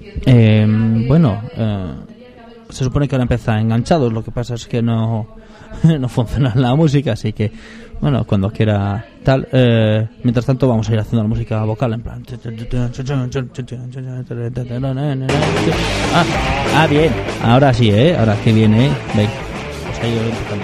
Se supone que ahora empieza Enganchados, lo que pasa es que no funciona la música, así que bueno, cuando quiera tal. Mientras tanto vamos a ir haciendo la música vocal en plan. Bien, ahora sí, ahora que viene, veis, pues ahí empezando.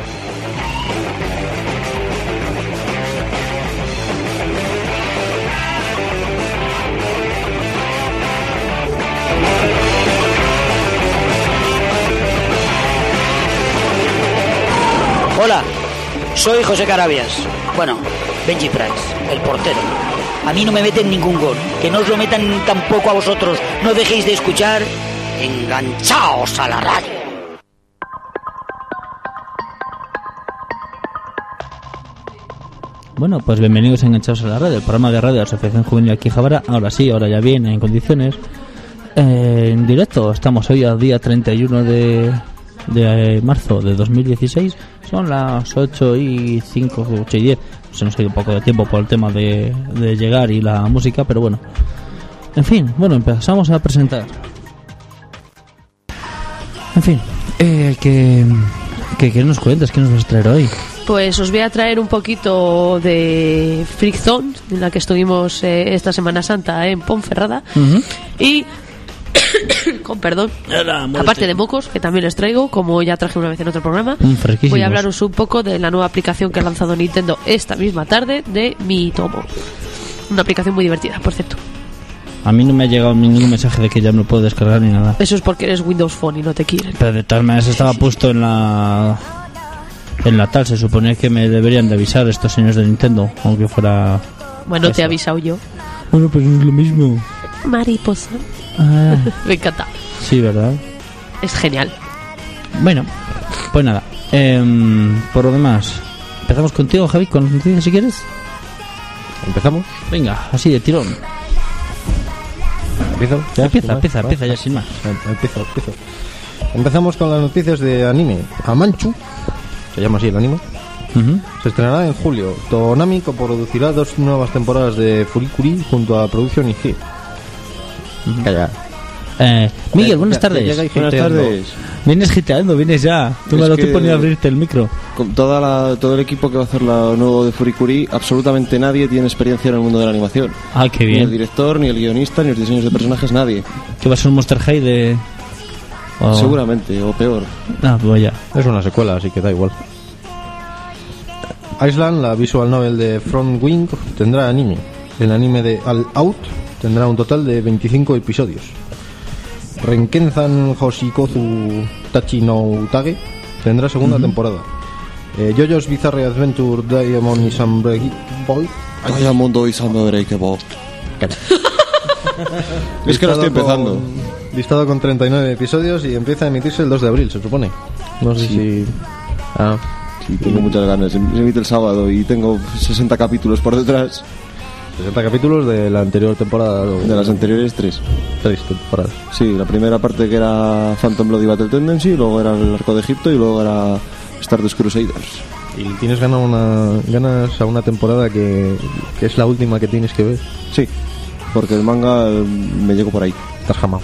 Hola, soy José Carabias. Bueno, Benji Price, el portero. A mí no me meten ningún gol. Que no os lo metan tampoco a vosotros. No dejéis de escuchar Enganchaos a la radio. Bueno, pues bienvenidos a Enganchados a la radio, el programa de radio de la Asociación Juvenil aquí Javara. Ahora sí, ahora ya viene en condiciones. En directo, estamos hoy al día 31 de marzo de 2016. Son las 8:05, 8:10. Se nos ha ido un poco de tiempo por el tema de llegar y la música, pero bueno. En fin, bueno, empezamos a presentar. En fin, ¿qué nos cuentas? ¿Qué nos vas a traer hoy? Pues os voy a traer un poquito de Freak Zone, en la que estuvimos esta Semana Santa en Ponferrada. Y con perdón, aparte de mocos, que también les traigo, como ya traje una vez en otro programa, voy a hablaros un poco de la nueva aplicación que ha lanzado Nintendo esta misma tarde de Mi Tomo. Una aplicación muy divertida, por cierto. A mí no me ha llegado ningún mensaje de que ya no puedo descargar ni nada. Eso es porque eres Windows Phone y no te quieren. Pero de todas maneras estaba puesto en la tal. Se suponía que me deberían de avisar estos señores de Nintendo, aunque fuera... Bueno, te he avisado yo. Bueno, pues no es lo mismo. Mariposa. Me encanta. Sí, ¿verdad? Es genial. Bueno, pues nada. Por lo demás, empezamos contigo, Javi, con las noticias, si quieres. ¿Empezamos? Venga, así de tirón. ¿Empiezo? Empieza ya sin más. Empiezo. Empezamos con las noticias de anime. Amanchu, se llama así el anime. Se estrenará en julio. Toonami coproducirá 2 nuevas temporadas de Furikuri junto a Production IG. Calla. Miguel, buenas tardes. Buenas tardes. Vienes giteando, vienes ya. Tú me lo estoy poniendo a abrirte el micro. Con todo el equipo que va a hacer lo nuevo de Furikuri, absolutamente nadie tiene experiencia en el mundo de la animación. Ah, qué bien. Ni el director, ni el guionista, ni los diseños de personajes, nadie. ¿Que va a ser un Monster High de...? Seguramente, o peor. Ah, pues ya. Es una secuela, así que da igual. Island, la visual novel de Front Wing, tendrá anime. El anime de All Out tendrá un total de 25 episodios. Renken-san Hoshikozu Tachi no Utage tendrá segunda temporada. JoJo's Bizarre Adventure Diamond is Unbreakable. Diamond is Unbreakable. Es que lo estoy empezando. Listado con 39 episodios y empieza a emitirse el 2 de abril, se supone. No sé si... Sí, tengo muchas ganas. Se emite el sábado y tengo 60 capítulos por detrás. 60 capítulos de la anterior temporada. De las anteriores 3 temporadas. Sí, la primera parte que era Phantom Bloody Battle Tendency, luego era el Arco de Egipto y luego era Stardust Crusaders. Y tienes ganas a una temporada que es la última que tienes que ver. Sí, porque el manga me llegó por ahí. Estás jamao.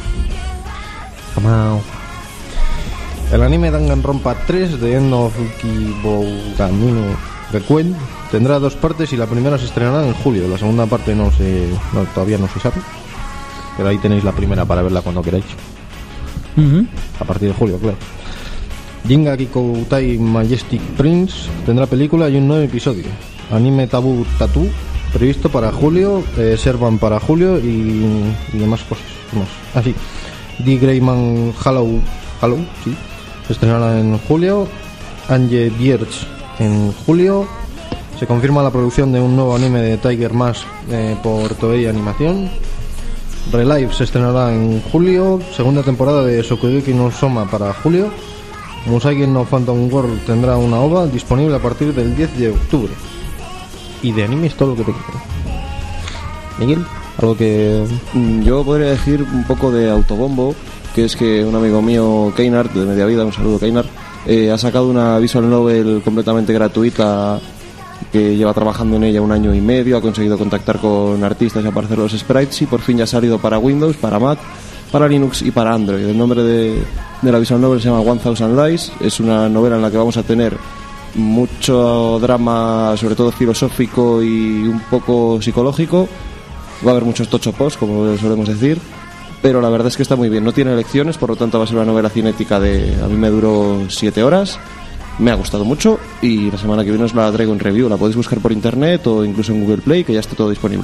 El anime Danganronpa 3 de End of Kibogamino Gekuen tendrá 2 partes y la primera se estrenará en julio. La segunda parte todavía no se sabe, pero ahí tenéis la primera para verla cuando queráis. A partir de julio, claro. Jinga Kikoutai Majestic Prince tendrá película y un nuevo episodio. Anime Tabu Tattoo previsto para julio, Servan para julio y demás cosas más. Así, The Greyman Hollow, sí, se estrenará en julio. Ange Bierge en julio. Se confirma la producción de un nuevo anime de Tiger Mask por Toei Animación. Relive se estrenará en julio. Segunda temporada de Shokugeki no Soma para julio. Musashi no Phantom World tendrá una OVA disponible a partir del 10 de octubre. Y de anime es todo lo que te quiero. Miguel, algo que... Yo podría decir un poco de autobombo, que es que un amigo mío, Keinar, de Media Vida, un saludo Keinar, ha sacado una visual novel completamente gratuita que lleva trabajando en ella 1 año y medio, ha conseguido contactar con artistas para hacer los sprites y por fin ya ha salido para Windows, para Mac para Linux y para Android. El nombre de la visual novel se llama 1000 Lies. Es una novela en la que vamos a tener mucho drama, sobre todo filosófico y un poco psicológico. Va a haber muchos tocho posts, como solemos decir, pero la verdad es que está muy bien. No tiene lecciones, por lo tanto va a ser una novela cinética a mí me duró 7 horas. Me ha gustado mucho y la semana que viene os la traigo en review. La podéis buscar por internet o incluso en Google Play, que ya está todo disponible.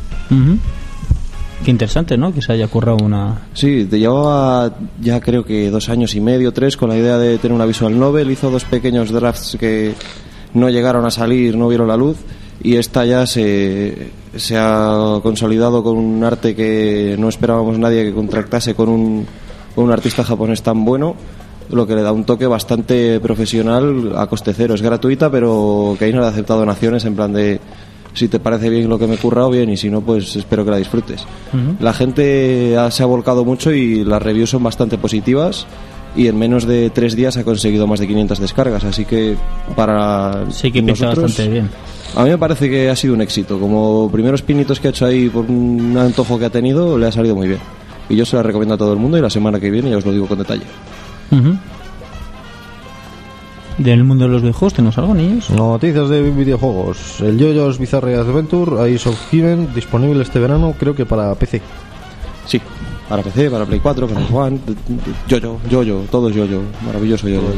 Qué interesante, ¿no? Que se haya currado una... Sí, llevaba ya creo que 2 años y medio, 3, con la idea de tener una visual novel. Hizo 2 pequeños drafts que no llegaron a salir, no vieron la luz, y esta ya se ha consolidado con un arte que no esperábamos nadie que contractase con un artista japonés tan bueno, lo que le da un toque bastante profesional a coste cero. Es gratuita, pero Keinar ha aceptado donaciones en plan de... Si te parece bien lo que me he currado, bien, y si no, pues espero que la disfrutes. La gente se ha volcado mucho y las reviews son bastante positivas, y en menos de 3 días ha conseguido más de 500 descargas, así que para sí que pinta bastante bien. A mí me parece que ha sido un éxito. Como primeros pinitos que ha hecho ahí por un antojo que ha tenido, le ha salido muy bien, y yo se la recomiendo a todo el mundo, y la semana que viene ya os lo digo con detalle. ¿Del mundo de los videojuegos tenemos algo, niños? Noticias de videojuegos. El JoJo's Bizarre Adventure Ice of Heaven, disponible este verano, creo que para PC. Sí, para PC, para Play 4, para One. JoJo, todo es JoJo. Maravilloso JoJo.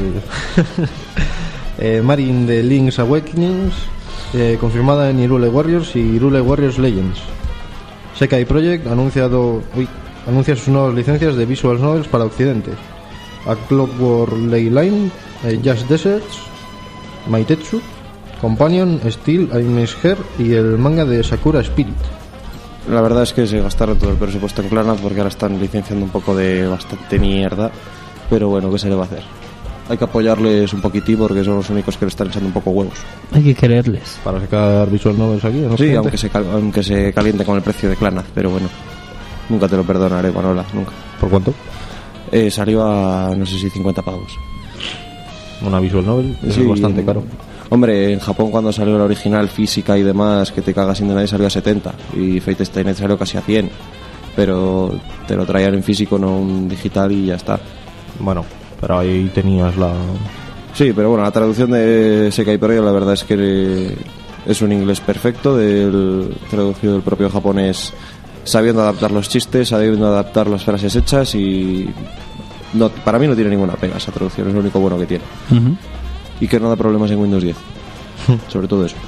Marin de Link's Awakenings, confirmada en Hyrule Warriors y Hyrule Warriors Legends. Sekai Project anuncia sus nuevas licencias de visual novels para Occidente: A Clockwork Leyline, Just Deserts, Maitetsu, Companion, Steel, Aime's Hair y el manga de Sakura Spirit. La verdad es que se gastaron todo el presupuesto en Clannad, porque ahora están licenciando un poco de bastante mierda, pero bueno, ¿qué se le va a hacer? Hay que apoyarles un poquitín porque son los únicos que le están echando un poco huevos. Hay que quererles. Para sacar visual novels aquí, ¿no? Sí, aunque se caliente con el precio de Clannad, pero bueno, nunca te lo perdonaré, Manola, nunca. ¿Por cuánto? Salió a, no sé si 50 pavos. Una visual novel, sí, es bastante caro. Hombre, en Japón cuando salió la original física y demás, que te cagas sin de nadie, salió a 70, y Fate Stay Night salió casi a 100, pero te lo traían en físico, no en digital, y ya está. Bueno, pero ahí tenías la... Sí, pero bueno, la traducción de Sekai Project la verdad es que es un inglés perfecto, traducido del propio japonés, sabiendo adaptar los chistes, sabiendo adaptar las frases hechas, y no, para mí no tiene ninguna pega esa traducción, es lo único bueno que tiene. Y que no da problemas en Windows 10. Sobre todo eso.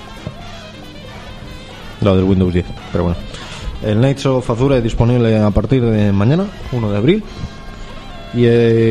Lo del Windows 10, pero bueno. El Knights of Azure es disponible a partir de mañana, 1 de abril. Y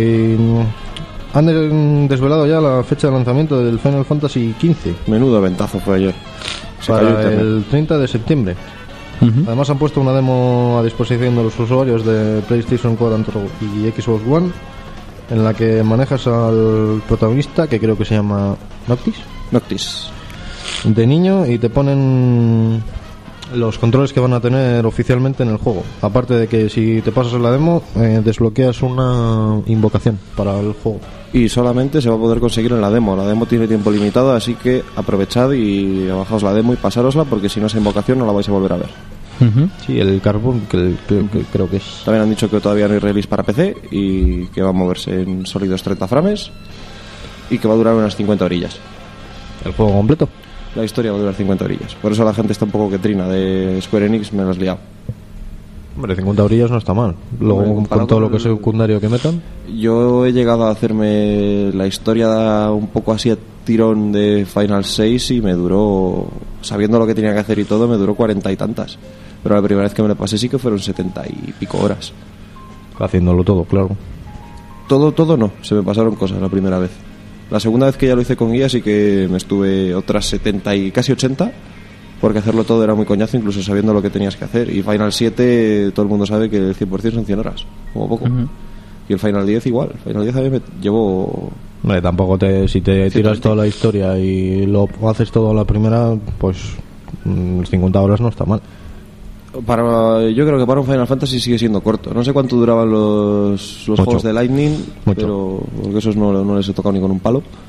han desvelado ya la fecha de lanzamiento del Final Fantasy XV. Menudo ventazo fue ayer. Para el 30 de septiembre. Además han puesto una demo a disposición de los usuarios de PlayStation 4 y Xbox One, en la que manejas al protagonista, que creo que se llama Noctis, de niño, y te ponen los controles que van a tener oficialmente en el juego. Aparte de que si te pasas en la demo, desbloqueas una invocación para el juego. Y solamente se va a poder conseguir en la demo. La demo tiene tiempo limitado, así que aprovechad y bajaos la demo y pasárosla, porque si no esa invocación no la vais a volver a ver. Sí, el Carbon, que creo que es. También han dicho que todavía no hay release para PC y que va a moverse en sólidos 30 frames y que va a durar unas 50 orillas. ¿El juego completo? La historia va a durar 50 orillas. Por eso la gente está un poco que trina de Square Enix, me lo has liado. Hombre, 50 orillas no está mal. Luego, con todo lo que es secundario que metan. Yo he llegado a hacerme la historia un poco así a tirón de Final 6 y me duró, sabiendo lo que tenía que hacer y todo, me duró 40 y tantas. Pero la primera vez que me lo pasé sí que fueron 70 y pico horas. Haciéndolo todo, claro. Todo no, se me pasaron cosas la primera vez. La segunda vez que ya lo hice con guía sí que me estuve otras 70 y casi 80, porque hacerlo todo era muy coñazo, incluso sabiendo lo que tenías que hacer. Y Final 7, todo el mundo sabe que el 100% son 100 horas, como poco. Y el Final 10 igual. El Final 10 a mí me llevó... tampoco si te tiras toda la historia y lo haces todo a la primera, pues 50 horas no está mal. Yo creo que para un Final Fantasy sigue siendo corto. No sé cuánto duraban los juegos de Lightning, pero porque esos no les he tocado ni con un palo.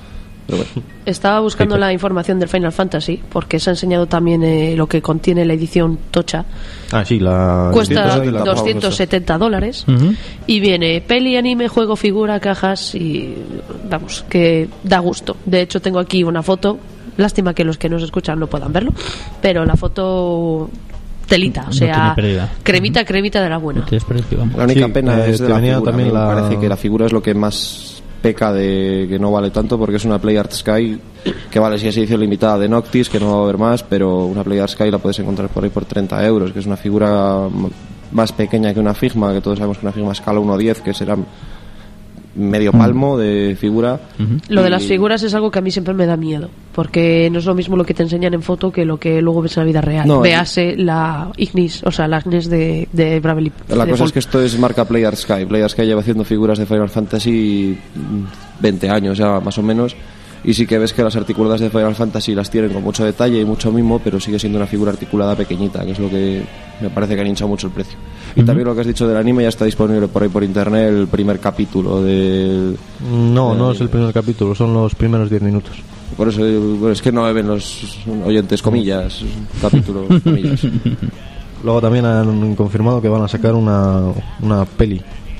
Pero bueno. Estaba buscando la información del Final Fantasy porque se ha enseñado también lo que contiene la edición tocha. Ah, sí, la... Cuesta la $270 y viene peli, anime, juego, figura, cajas y vamos, que da gusto. De hecho tengo aquí una foto, lástima que los que nos escuchan no puedan verlo, pero la foto telita, o sea, cremita de la buena. La única pena es de la figura. También me parece que la figura es lo que más peca de que no vale tanto, porque es una PlayArt Sky que vale, si es edición limitada de Noctis, que no va a haber más, pero una PlayArt Sky la puedes encontrar por ahí por 30 euros, que es una figura más pequeña que una Figma, que todos sabemos que una Figma escala 1:10, que será medio palmo de figura. Lo de las figuras es algo que a mí siempre me da miedo, porque no es lo mismo lo que te enseñan en foto que lo que luego ves en la vida real. No, véase la Ignis, o sea, la Agnes de Bravely. La cosa es que esto es marca PlayArt Sky. PlayArt Sky lleva haciendo figuras de Final Fantasy 20 años ya, más o menos, y sí que ves que las articuladas de Final Fantasy las tienen con mucho detalle y mucho mimo, pero sigue siendo una figura articulada pequeñita, que es lo que me parece que han hinchado mucho el precio. Y también lo que has dicho del anime, ya está disponible por ahí por internet el primer capítulo del... No es el primer capítulo, son los primeros 10 minutos. Por eso es que no ven los oyentes comillas, capítulos comillas. Luego también han confirmado que van a sacar una peli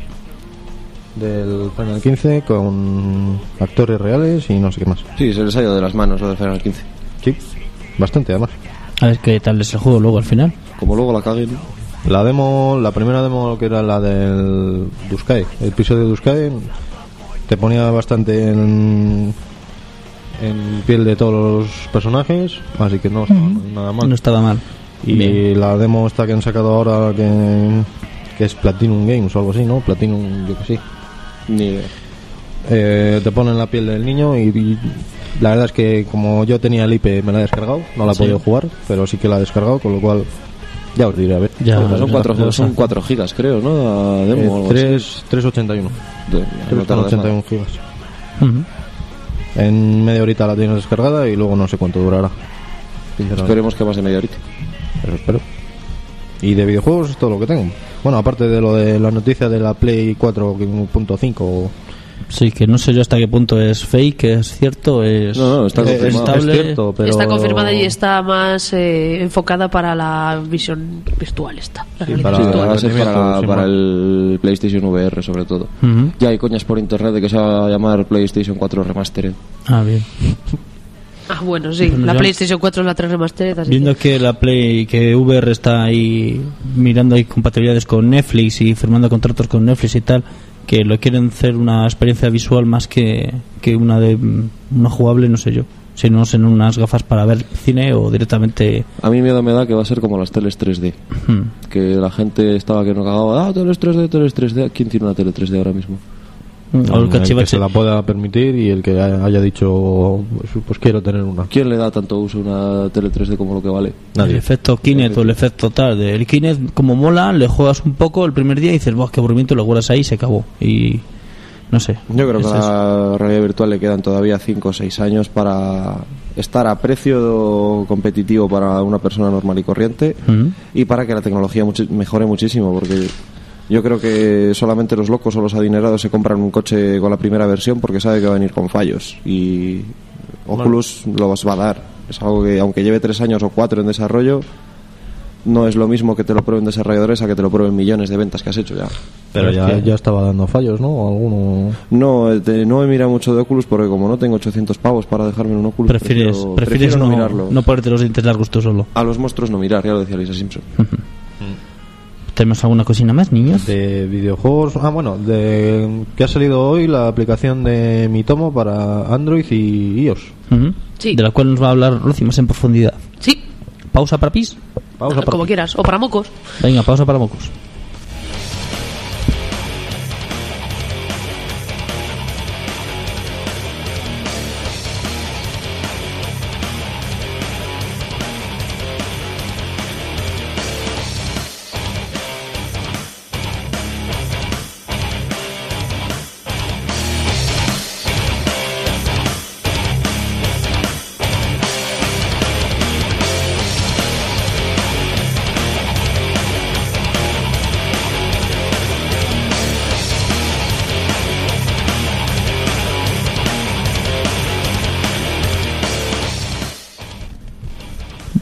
del Final 15 con actores reales y no sé qué más. Sí, se les ha ido de las manos lo del Final 15. Sí, bastante además. A ver qué tal es el juego luego al final. Como luego la caguen. La primera demo, que era la del Duscae, el episodio de Duscae, te ponía bastante en piel de todos los personajes, así que no estaba nada mal. No estaba mal. Y bien. La demo esta que han sacado ahora, que es Platinum Games o algo así, ¿no? Platinum, yo que sí. Ni idea. Te ponen la piel del niño y la verdad es que como yo tenía el IP me la he descargado, no la he podido jugar, pero sí que la he descargado, con lo cual ya os diré, a ver. Son 4 gigas, creo, ¿no? La demo, 381. 381 gigas. En media horita la tienes descargada y luego no sé cuánto durará. Esperemos que más de media horita. Eso espero. Y de videojuegos es todo lo que tengo. Bueno, aparte de lo de la noticia de la Play 4.5. Sí, que no sé yo hasta qué punto es fake, es cierto, No, está confirmado. Es cierto, pero... Está confirmada y está más enfocada para la visión virtual esta. Para el PlayStation VR sobre todo. Ya hay coñas por internet de que se va a llamar PlayStation 4 Remastered. Ah, bien. Ah, bueno, sí, la PlayStation 4 es la 3 Remastered. Así viendo que la que VR está ahí mirando ahí compatibilidades con Netflix y firmando contratos con Netflix y tal, que lo quieren hacer una experiencia visual más que una jugable, no sé yo, si no en unas gafas para ver cine o directamente. A mí miedo me da que va a ser como las teles 3D, que la gente estaba que no cagaba, teles 3D. ¿Quién tiene una tele 3D ahora mismo? O el que se la pueda permitir y el que haya dicho pues quiero tener una. ¿Quién le da tanto uso a una tele 3D como lo que vale? Nadie. El efecto Kinect o el efecto tal el Kinect, como mola, le juegas un poco el primer día y dices, qué aburrimiento, lo guardas ahí y se acabó. Y no sé, yo creo que a la realidad virtual le quedan todavía 5 o 6 años para estar a precio competitivo para una persona normal y corriente, y para que la tecnología mejore muchísimo, porque yo creo que solamente los locos o los adinerados se compran un coche con la primera versión porque sabe que va a venir con fallos, y Oculus lo va a dar. Es algo que, aunque lleve 3 años o 4 en desarrollo, no es lo mismo que te lo prueben desarrolladores a que te lo prueben millones de ventas que has hecho ya. Pero ya estaba dando fallos, ¿no? ¿Alguno? No he mirado mucho de Oculus porque como no tengo 800 pavos para dejarme en un Oculus, prefieres no mirarlo. No ponerte los dientes largos tú solo. A los monstruos no mirar, ya lo decía Lisa Simpson. ¿Tenemos alguna cosina más, niños? De videojuegos. Que ha salido hoy la aplicación de Mi Tomo para Android y iOS. Sí. De la cual nos va a hablar Rosy más en profundidad. Sí. ¿Pausa para pis? Como quieras. O para mocos. Venga, pausa para mocos.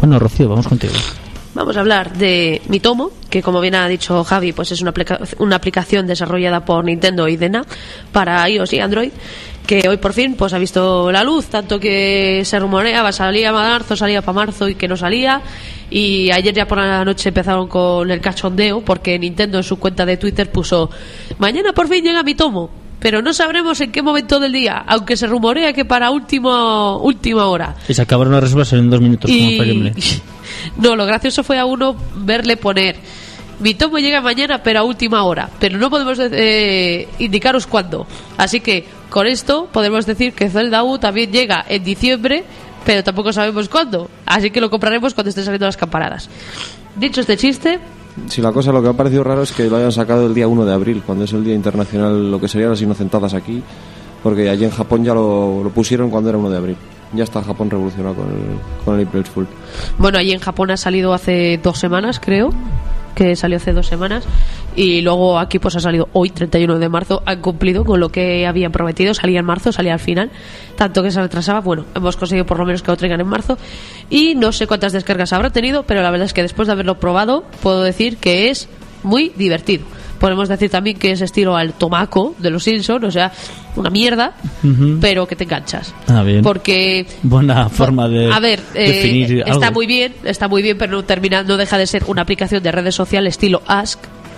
Bueno, Rocío, vamos contigo. Vamos a hablar de Mitomo, que como bien ha dicho Javi, pues es una aplicación desarrollada por Nintendo y Dena para iOS y Android, que hoy por fin pues ha visto la luz, tanto que se rumoreaba, salía para marzo y que no salía. Y ayer ya por la noche empezaron con el cachondeo, porque Nintendo en su cuenta de Twitter puso: mañana por fin llega Mitomo, pero no sabremos en qué momento del día, aunque se rumorea que para última hora. Y se acabaron las reservas en 2 minutos, como Fire Emblem. No, lo gracioso fue a uno verle poner: Mitomo llega mañana, pero a última hora, pero no podemos indicaros cuándo. Así que con esto podemos decir que Zelda U también llega en diciembre, pero tampoco sabemos cuándo. Así que lo compraremos cuando estén saliendo las campanadas. Dicho este chiste... Sí, la cosa, lo que me ha parecido raro es que lo hayan sacado el día 1 de abril, cuando es el Día Internacional, lo que serían las inocentadas aquí, porque allí en Japón ya lo pusieron cuando era 1 de abril. Ya está Japón revolucionado con el April Fool. Bueno, allí en Japón ha salido hace 2 semanas, creo, que salió hace 2 semanas, y luego aquí pues ha salido hoy, 31 de marzo. Han cumplido con lo que habían prometido. Salía en marzo, salía al final, tanto que se retrasaba. Bueno, hemos conseguido por lo menos que lo traigan en marzo, y no sé cuántas descargas habrá tenido, pero la verdad es que después de haberlo probado puedo decir que es muy divertido. Podemos decir también que es estilo al Tomako de los Simpsons, o sea, una mierda, pero que te enganchas. Ah, bien. Porque buena forma de definir está algo. Muy bien, pero no deja de ser una aplicación de redes sociales estilo Ask,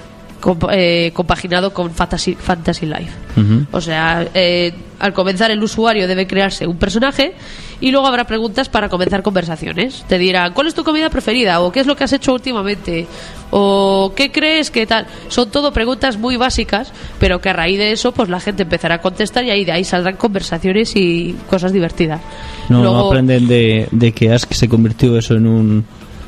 compaginado con Fantasy Life. O sea, al comenzar el usuario debe crearse un personaje y luego habrá preguntas para comenzar conversaciones. Te dirán: ¿cuál es tu comida preferida? O ¿qué es lo que has hecho últimamente? O ¿qué crees que tal? Son todo preguntas muy básicas, pero que a raíz de eso pues la gente empezará a contestar, y de ahí saldrán conversaciones y cosas divertidas. No aprenden de que Ask se convirtió eso en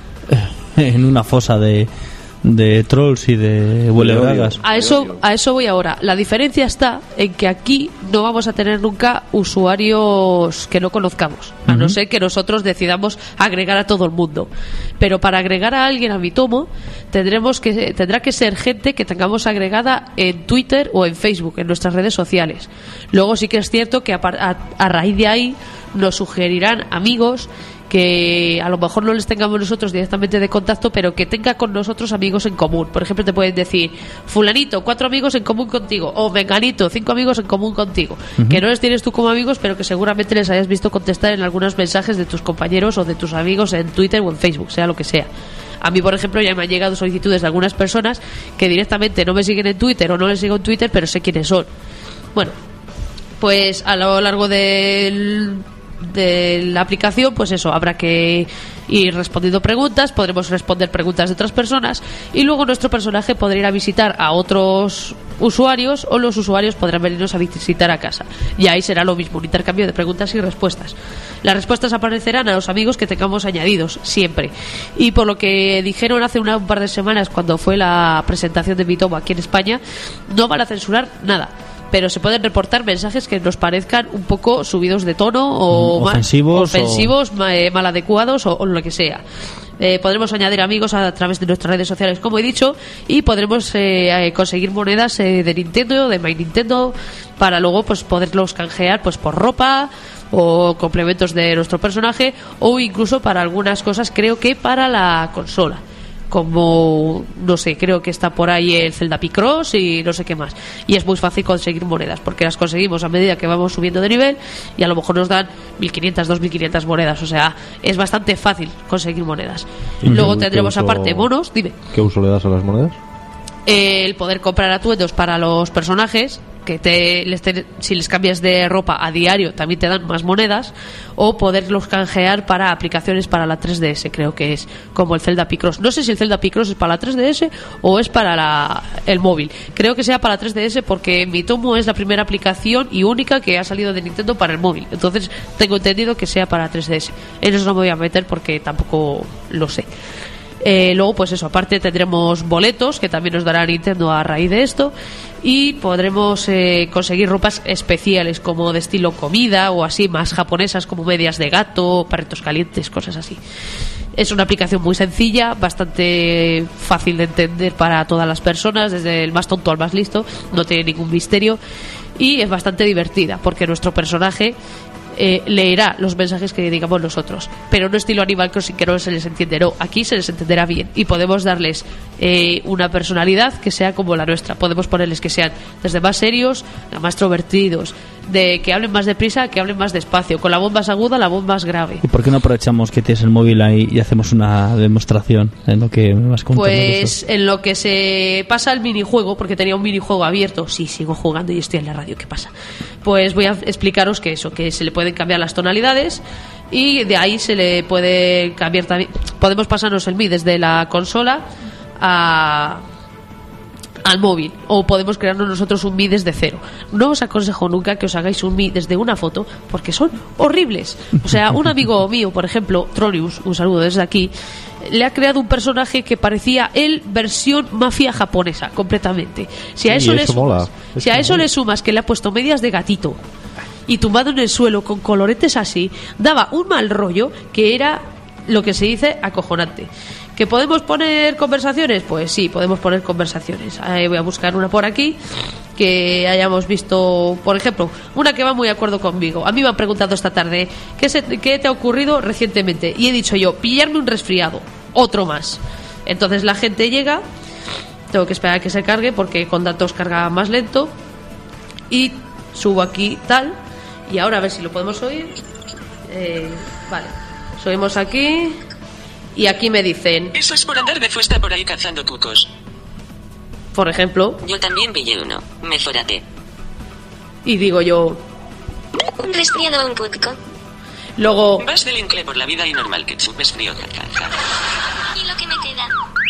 una fosa de trolls y de huelebragas. A eso voy ahora. La diferencia está en que aquí no vamos a tener nunca usuarios que no conozcamos, a no ser que nosotros decidamos agregar a todo el mundo. Pero para agregar a alguien a Mitomo tendrá que ser gente que tengamos agregada en Twitter o en Facebook, en nuestras redes sociales. Luego sí que es cierto que a raíz de ahí nos sugerirán amigos que a lo mejor no les tengamos nosotros directamente de contacto, pero que tenga con nosotros amigos en común. Por ejemplo, te pueden decir: fulanito, 4 amigos en común contigo, o menganito, 5 amigos en común contigo, que no les tienes tú como amigos, pero que seguramente les hayas visto contestar en algunos mensajes de tus compañeros o de tus amigos en Twitter o en Facebook, sea lo que sea. A mí, por ejemplo, ya me han llegado solicitudes de algunas personas que directamente no me siguen en Twitter o no les sigo en Twitter, pero sé quiénes son. Bueno, pues a lo largo de la aplicación, pues eso, habrá que ir respondiendo preguntas, podremos responder preguntas de otras personas, y luego nuestro personaje podrá ir a visitar a otros usuarios, o los usuarios podrán venirnos a visitar a casa, y ahí será lo mismo, un intercambio de preguntas y respuestas. Las respuestas aparecerán a los amigos que tengamos añadidos siempre, y por lo que dijeron hace un par de semanas cuando fue la presentación de Mitomo aquí en España, no van a censurar nada, pero se pueden reportar mensajes que nos parezcan un poco subidos de tono o ofensivos mal adecuados o lo que sea. Podremos añadir amigos a través de nuestras redes sociales, como he dicho, y podremos conseguir monedas de Nintendo, de My Nintendo, para luego pues poderlos canjear pues por ropa o complementos de nuestro personaje, o incluso para algunas cosas, creo que para la consola, como, no sé, creo que está por ahí el Zelda Picross y no sé qué más. Y es muy fácil conseguir monedas, porque las conseguimos a medida que vamos subiendo de nivel, y a lo mejor nos dan 1500, 2500 monedas. O sea, es bastante fácil conseguir monedas. Luego tendremos aparte monos. Dime. ¿Qué uso le das a las monedas? El poder comprar atuendos para los personajes, que si les cambias de ropa a diario también te dan más monedas, o poderlos canjear para aplicaciones para la 3DS, creo que es, como el Zelda Picross. No sé si el Zelda Picross es para la 3DS o es para el móvil. Creo que sea para la 3DS, porque Mitomo es la primera aplicación y única que ha salido de Nintendo para el móvil. Entonces tengo entendido que sea para la 3DS. En eso no me voy a meter porque tampoco lo sé. Luego, pues eso, aparte tendremos boletos que también nos dará Nintendo a raíz de esto, y podremos conseguir ropas especiales como de estilo comida o así, más japonesas, como medias de gato, perritos calientes, cosas así. Es una aplicación muy sencilla, bastante fácil de entender para todas las personas, desde el más tonto al más listo, no tiene ningún misterio, y es bastante divertida porque nuestro personaje leerá los mensajes que digamos nosotros, pero no estilo Animal Crossing que no se les entiende, no, aquí se les entenderá bien y podemos darles una personalidad que sea como la nuestra. Podemos ponerles que sean desde más serios a más extrovertidos, de que hablen más deprisa, que hablen más despacio, con la voz más aguda, la voz más grave. ¿Y por qué no aprovechamos que tienes el móvil ahí y hacemos una demostración en lo que me vas contando? Pues en lo que se pasa el minijuego, porque tenía un minijuego abierto, sí, sigo jugando y estoy en la radio, ¿qué pasa? Pues voy a explicaros que se le pueden cambiar las tonalidades y de ahí se le puede cambiar también. Podemos pasarnos el Mi desde la consola al móvil, o podemos crearnos nosotros un Mi desde cero. No os aconsejo nunca que os hagáis un Mi desde una foto, porque son horribles. O sea, un amigo mío, por ejemplo, Tronius, un saludo desde aquí, le ha creado un personaje que parecía él versión mafia japonesa, completamente. Si a eso le sumas que le ha puesto medias de gatito y tumbado en el suelo con coloretes así, daba un mal rollo que era lo que se dice acojonante. ¿Que podemos poner conversaciones? Pues sí, podemos poner conversaciones. Voy a buscar una por aquí que hayamos visto, por ejemplo, una que va muy de acuerdo conmigo. A mí me han preguntado esta tarde ¿qué te ha ocurrido recientemente? Y he dicho yo, pillarme un resfriado, otro más. Entonces la gente llega, tengo que esperar a que se cargue porque con datos carga más lento, y subo aquí tal, y ahora a ver si lo podemos oír. Vale, subimos aquí. Y aquí me dicen... Eso es por andar de fuesta por ahí cazando cucos. Por ejemplo... Yo también pillé uno. Mejórate. Y digo yo... ¿Un resfriado o un cuco? Luego... Vas del incle por la vida y normal que chupes frío, jajaja. ¿Y lo que me queda?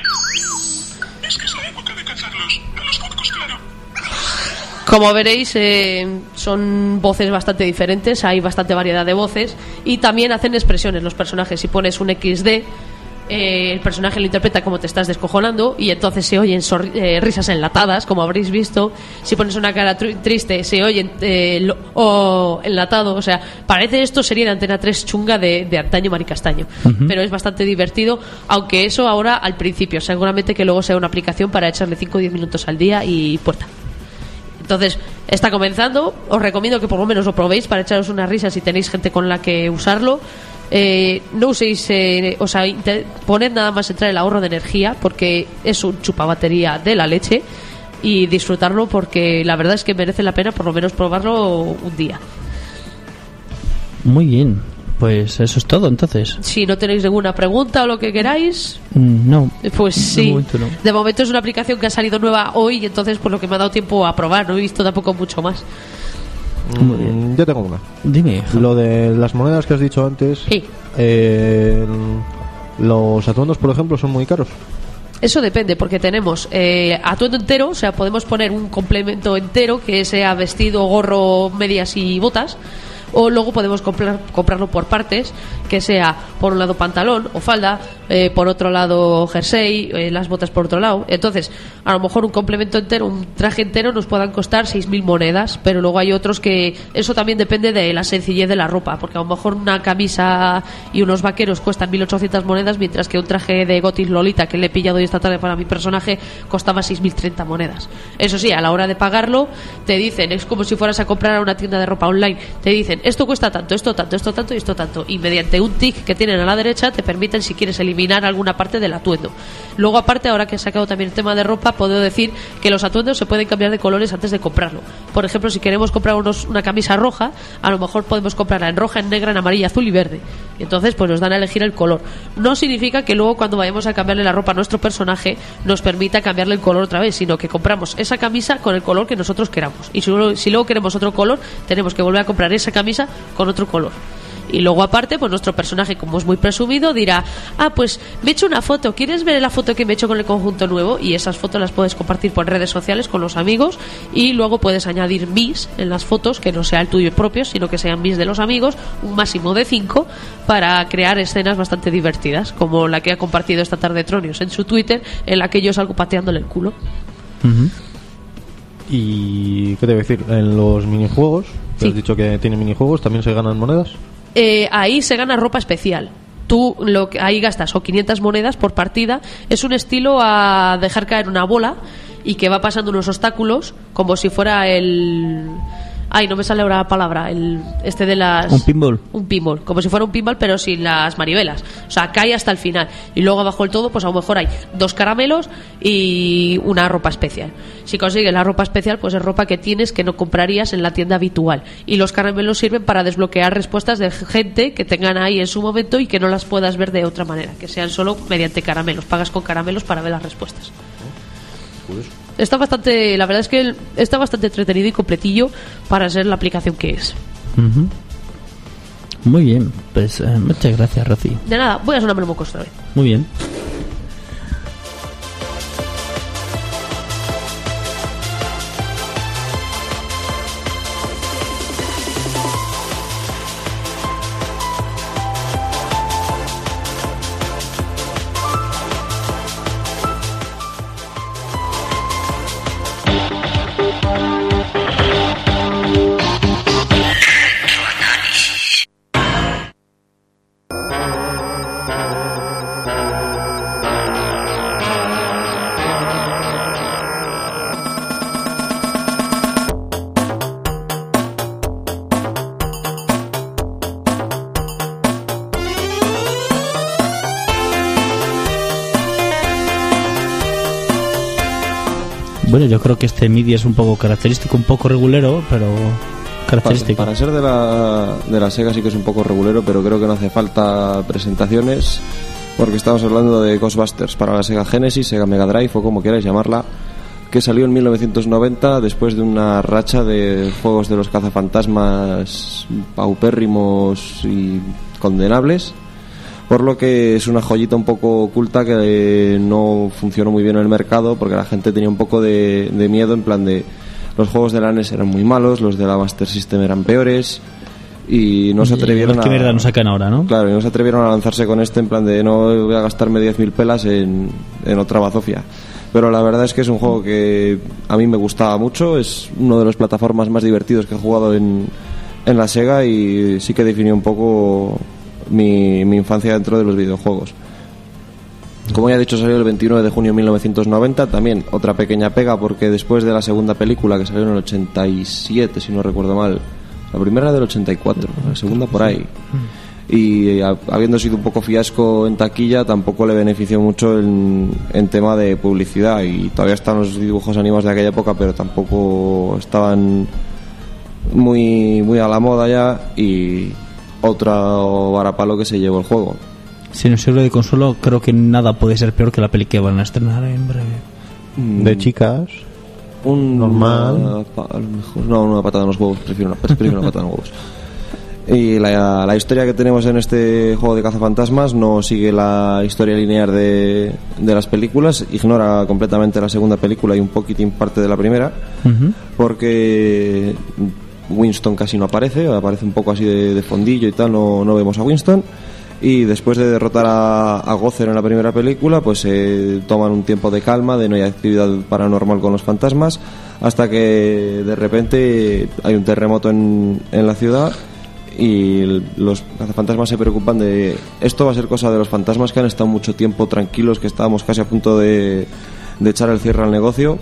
Es que es la época de cazarlos. A los cucos, claro. Como veréis, son voces bastante diferentes, hay bastante variedad de voces y también hacen expresiones los personajes. Si pones un XD, el personaje lo interpreta como te estás descojonando y entonces se oyen risas enlatadas, como habréis visto. Si pones una cara triste, se oyen enlatado. O sea, parece esto sería la Antena 3 chunga de antaño maricastaño. Pero es bastante divertido, aunque eso ahora al principio, seguramente que luego sea una aplicación para echarle 5 o 10 minutos al día y puerta. Entonces, está comenzando. Os recomiendo que por lo menos lo probéis para echaros unas risas si tenéis gente con la que usarlo. No uséis, poned nada más entrar el ahorro de energía, porque es un chupabatería de la leche, y disfrutarlo porque la verdad es que merece la pena por lo menos probarlo un día. Muy bien, pues eso es todo entonces. Si no tenéis ninguna pregunta o lo que queráis, no, pues sí. De momento no. De momento es una aplicación que ha salido nueva hoy y entonces por lo que me ha dado tiempo a probar, no he visto tampoco mucho más. Yo tengo una. Dime. Lo de las monedas que has dicho antes. Sí. Los atuendos, por ejemplo, son muy caros. Eso depende, porque tenemos atuendo entero, o sea, podemos poner un complemento entero que sea vestido, gorro, medias y botas. O luego podemos comprarlo por partes, que sea por un lado pantalón o falda, por otro lado jersey, las botas por otro lado. Entonces, a lo mejor un complemento entero, un traje entero nos puedan costar 6.000 monedas, pero luego hay otros que eso también depende de la sencillez de la ropa, porque a lo mejor una camisa y unos vaqueros cuestan 1.800 monedas, mientras que un traje de Gotis Lolita que le he pillado hoy esta tarde para mi personaje costaba 6.030 monedas. Eso sí, a la hora de pagarlo te dicen, es como si fueras a comprar a una tienda de ropa online, te dicen esto cuesta tanto, esto tanto, esto tanto y esto tanto, y mediante un tic que tienen a la derecha te permiten, si quieres, eliminar alguna parte del atuendo. Luego, aparte, ahora que he sacado también el tema de ropa, puedo decir que los atuendos se pueden cambiar de colores antes de comprarlo. Por ejemplo, si queremos comprar una camisa roja, a lo mejor podemos comprarla en roja, en negra, en amarilla, azul y verde, y entonces pues nos dan a elegir el color. No significa que luego cuando vayamos a cambiarle la ropa a nuestro personaje nos permita cambiarle el color otra vez, sino que compramos esa camisa con el color que nosotros queramos, y si luego queremos otro color tenemos que volver a comprar esa camisa con otro color. Y luego aparte, pues nuestro personaje, como es muy presumido, dirá, pues me he hecho una foto, ¿quieres ver la foto que me he hecho con el conjunto nuevo? Y esas fotos las puedes compartir por redes sociales con los amigos, y luego puedes añadir mis en las fotos, que no sea el tuyo propio, sino que sean mis de los amigos, un máximo de 5, para crear escenas bastante divertidas, como la que ha compartido esta tarde Tronius en su Twitter, en la que yo salgo pateándole el culo. ¿Y qué te voy a decir? En los minijuegos, que has dicho que tiene minijuegos, ¿también se ganan monedas? Ahí se gana ropa especial. Tú ahí gastas o 500 monedas por partida. Es un estilo a dejar caer una bola y que va pasando unos obstáculos como si fuera Ay, no me sale ahora la palabra. Este de las... Un pinball. Un pinball. Como si fuera un pinball, pero sin las manivelas. O sea, cae hasta el final. Y luego abajo del todo, pues a lo mejor hay 2 caramelos y una ropa especial. Si consigues la ropa especial, pues es ropa que tienes que no comprarías en la tienda habitual. Y los caramelos sirven para desbloquear respuestas de gente que tengan ahí en su momento y que no las puedas ver de otra manera. Que sean solo mediante caramelos. Pagas con caramelos para ver las respuestas. Está bastante, la verdad es que está bastante entretenido y completillo para ser la aplicación que es. Uh-huh. Muy bien, pues muchas gracias, Rocío. De nada, voy a sonarme el moco otra vez. Muy bien. Bueno, yo creo que este MIDI es un poco característico, un poco regulero, pero característico. Para ser de la Sega sí que es un poco regulero, pero creo que no hace falta presentaciones, porque estamos hablando de Ghostbusters para la Sega Genesis, Sega Mega Drive o como quieras llamarla, que salió en 1990 después de una racha de juegos de los cazafantasmas paupérrimos y condenables, por lo que es una joyita un poco oculta que no funcionó muy bien en el mercado, porque la gente tenía un poco de miedo, en plan de los juegos de la NES eran muy malos, los de la Master System eran peores y no se atrevieron ¿Qué mierda nos sacan ahora, no? Claro, y no se atrevieron a lanzarse con en plan de no voy a gastarme 10.000 pelas en otra bazofia. Pero la verdad es que es un juego que a mí me gustaba mucho, es uno de las plataformas más divertidos que he jugado en la Sega y sí que definió un poco mi infancia dentro de los videojuegos. Como ya he dicho, salió el 29 de junio de 1990. También otra pequeña pega, porque después de la segunda película, que salió en el 87, si no recuerdo mal, la primera del 84, la segunda por ahí, y habiendo sido un poco fiasco en taquilla, tampoco le benefició mucho en tema de publicidad, y todavía están los dibujos animados de aquella época, pero tampoco estaban muy a la moda ya, y otro varapalo que se llevó el juego. Si no sirve de consuelo, creo que nada puede ser peor que la peli que van a estrenar en breve. De chicas, normal. A lo mejor, no, una patada en los huevos, prefiero una patada en los huevos. Y la historia que tenemos en este juego de cazafantasmas no sigue la historia lineal de las películas, ignora completamente la segunda película y un poquitín parte de la primera, porque Winston casi no aparece un poco así de fondillo y tal, no vemos a Winston. Y después de derrotar a Gozer en la primera película, pues toman un tiempo de calma, de no hay actividad paranormal con los fantasmas, hasta que de repente hay un terremoto en la ciudad y los cazafantasmas se preocupan de esto va a ser cosa de los fantasmas que han estado mucho tiempo tranquilos, que estábamos casi a punto de echar el cierre al negocio.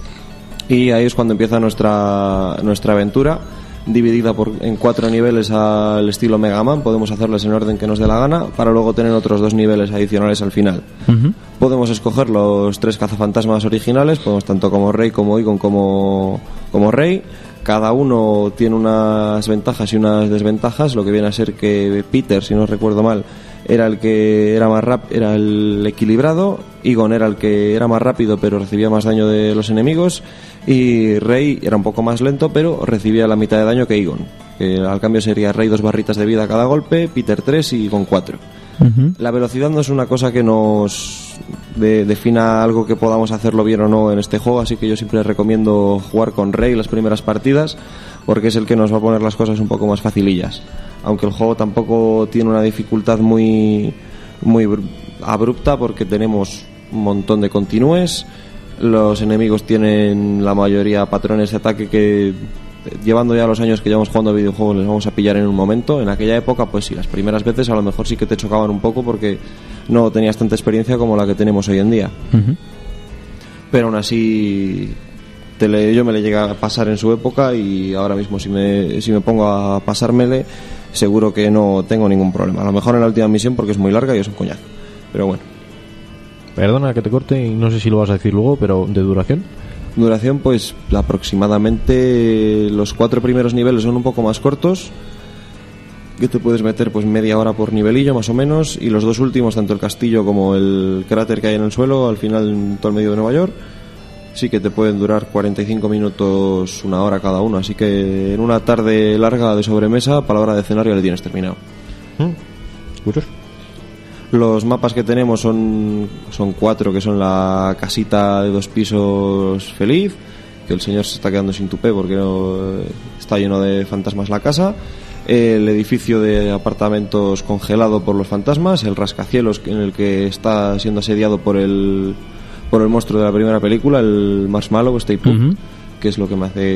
Y ahí es cuando empieza nuestra aventura, dividida en 4 niveles al estilo Mega Man. Podemos hacerles en orden que nos dé la gana, para luego tener otros 2 niveles adicionales al final. Podemos escoger los 3 cazafantasmas originales, podemos tanto como Rey, como Egon, como Rey. Cada uno tiene unas ventajas y unas desventajas, lo que viene a ser que Peter, si no recuerdo mal, era el que era más era el equilibrado, Egon era el que era más rápido pero recibía más daño de los enemigos, y Rey era un poco más lento pero recibía la mitad de daño que Egon, que al cambio sería Rey 2 barritas de vida a cada golpe, Peter 3 y Egon 4. La velocidad no es una cosa que nos defina algo que podamos hacerlo bien o no en este juego, así que yo siempre recomiendo jugar con Rey las primeras partidas, porque es el que nos va a poner las cosas un poco más facilillas, aunque el juego tampoco tiene una dificultad muy abrupta, porque tenemos un montón de continúes, los enemigos tienen la mayoría patrones de ataque que, llevando ya los años que llevamos jugando a videojuegos, les vamos a pillar en un momento. En aquella época, pues sí, las primeras veces a lo mejor sí que te chocaban un poco porque no tenías tanta experiencia como la que tenemos hoy en día. Pero aún así yo me le llegué a pasar en su época y ahora mismo si me pongo a pasármele seguro que no tengo ningún problema. A lo mejor en la última misión porque es muy larga y es un coñazo, pero bueno. Perdona que te corte y no sé si lo vas a decir luego, pero ¿de duración? Duración, pues aproximadamente los 4 primeros niveles son un poco más cortos, que te puedes meter pues media hora por nivelillo más o menos, y los 2 últimos, tanto el castillo como el cráter que hay en el suelo, al final en todo el medio de Nueva York, sí que te pueden durar 45 minutos, 1 hora cada uno, así que en una tarde larga de sobremesa, para la hora de cenar ya le tienes terminado. Curioso. Los mapas que tenemos son 4, que son la casita de 2 pisos feliz, que el señor se está quedando sin tupé porque está lleno de fantasmas la casa, el edificio de apartamentos congelado por los fantasmas, el rascacielos en el que está siendo asediado por el monstruo de la primera película, el Marshmallow, Stay Puft, que es lo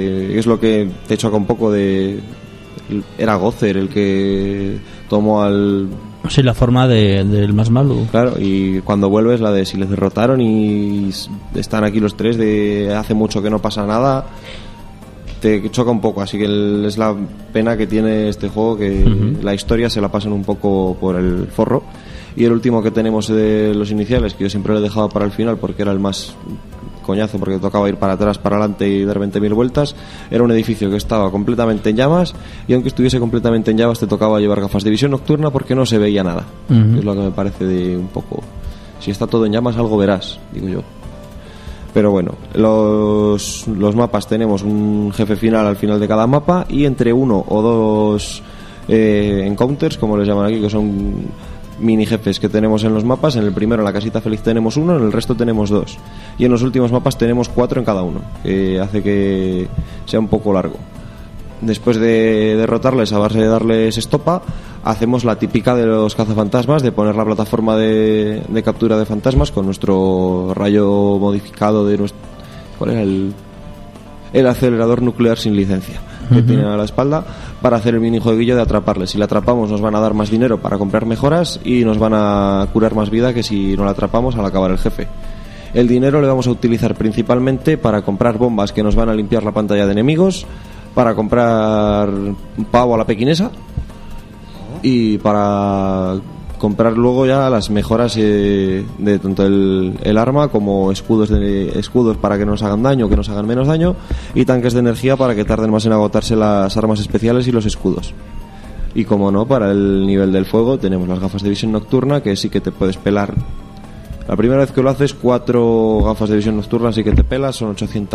que te choca un poco de... Era Gozer el que tomó al... Sí, la forma del Marshmallow. Claro, y cuando vuelves la de si les derrotaron y están aquí los 3 de hace mucho que no pasa nada, te choca un poco, así que es la pena que tiene este juego, que la historia se la pasan un poco por el forro. Y el último que tenemos de los iniciales, que yo siempre lo he dejado para el final porque era el más coñazo, porque tocaba ir para atrás, para adelante y dar 20.000 vueltas, era un edificio que estaba completamente en llamas, y aunque estuviese completamente en llamas te tocaba llevar gafas de visión nocturna porque no se veía nada. Es lo que me parece de un poco... Si está todo en llamas algo verás, digo yo. Pero bueno, los mapas tenemos un jefe final al final de cada mapa, y entre 1 o 2 encounters, como les llaman aquí, que son mini jefes que tenemos en los mapas. En el primero, en la casita feliz, tenemos 1, en el resto tenemos 2, y en los últimos mapas tenemos 4 en cada uno, que hace que sea un poco largo. Después de derrotarles a base de darles estopa, hacemos la típica de los cazafantasmas, de poner la plataforma de captura de fantasmas con nuestro rayo modificado de nuestro... ¿Cuál era el acelerador nuclear sin licencia que tienen a la espalda, para hacer el minijueguillo de atraparles? Si la atrapamos nos van a dar más dinero para comprar mejoras y nos van a curar más vida que si no la atrapamos al acabar el jefe. El dinero le vamos a utilizar principalmente para comprar bombas que nos van a limpiar la pantalla de enemigos, para comprar pavo a la pequinesa y para comprar luego ya las mejoras de tanto el arma como escudos para que no nos hagan daño, que nos hagan menos daño, y tanques de energía para que tarden más en agotarse las armas especiales y los escudos. Y como no, para el nivel del fuego tenemos las gafas de visión nocturna, que sí que te puedes pelar. La primera vez que lo haces, 4 gafas de visión nocturna sí que te pelas, son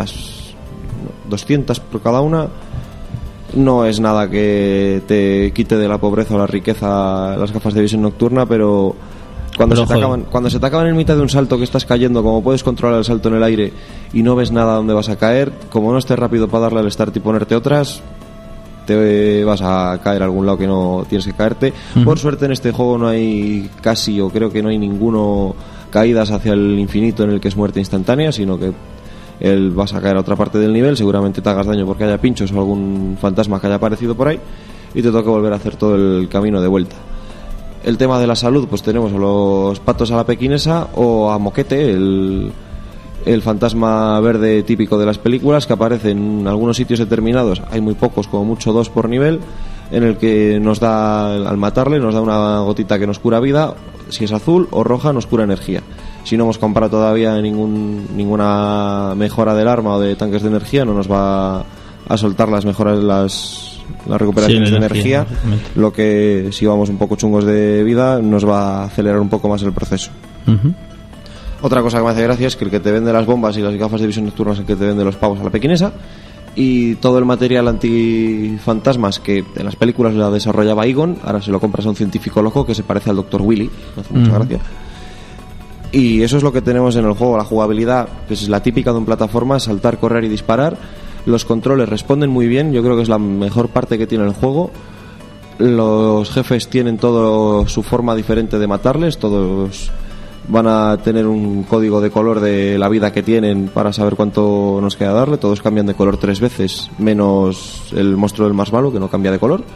200 por cada una. No es nada que te quite de la pobreza o la riqueza las gafas de visión nocturna, pero cuando se te acaban en mitad de un salto que estás cayendo, como puedes controlar el salto en el aire y no ves nada donde vas a caer, como no estés rápido para darle al start y ponerte otras, te vas a caer a algún lado que no tienes que caerte. Por suerte en este juego no hay casi, o creo que no hay ninguno, caídas hacia el infinito en el que es muerte instantánea, sino que vas a caer a otra parte del nivel, seguramente te hagas daño porque haya pinchos o algún fantasma que haya aparecido por ahí, y te toca volver a hacer todo el camino de vuelta. El tema de la salud, pues tenemos a los patos a la pequinesa o a Moquete, el fantasma verde típico de las películas, que aparece en algunos sitios determinados, hay muy pocos, como mucho 2 por nivel, en el que nos da, al matarle, nos da una gotita que nos cura vida, si es azul, o roja nos cura energía. Si no hemos comprado todavía ninguna mejora del arma o de tanques de energía, no nos va a soltar las mejoras, las recuperaciones de energía, lo que, si vamos un poco chungos de vida, nos va a acelerar un poco más el proceso. Otra cosa que me hace gracia es que el que te vende las bombas y las gafas de visión nocturna es el que te vende los pavos a la pequinesa, y todo el material antifantasmas que en las películas la desarrollaba Egon, ahora se lo compras a un científico loco que se parece al Dr. Willy, me hace mucha gracia. Y eso es lo que tenemos en el juego. La jugabilidad, que es la típica de un plataforma: saltar, correr y disparar. Los controles responden muy bien, yo creo que es la mejor parte que tiene el juego. Los jefes tienen todo su forma diferente de matarles, todos van a tener un código de color de la vida que tienen para saber cuánto nos queda darle. Todos cambian de color 3 veces, menos el monstruo del Marshmallow, que no cambia de color.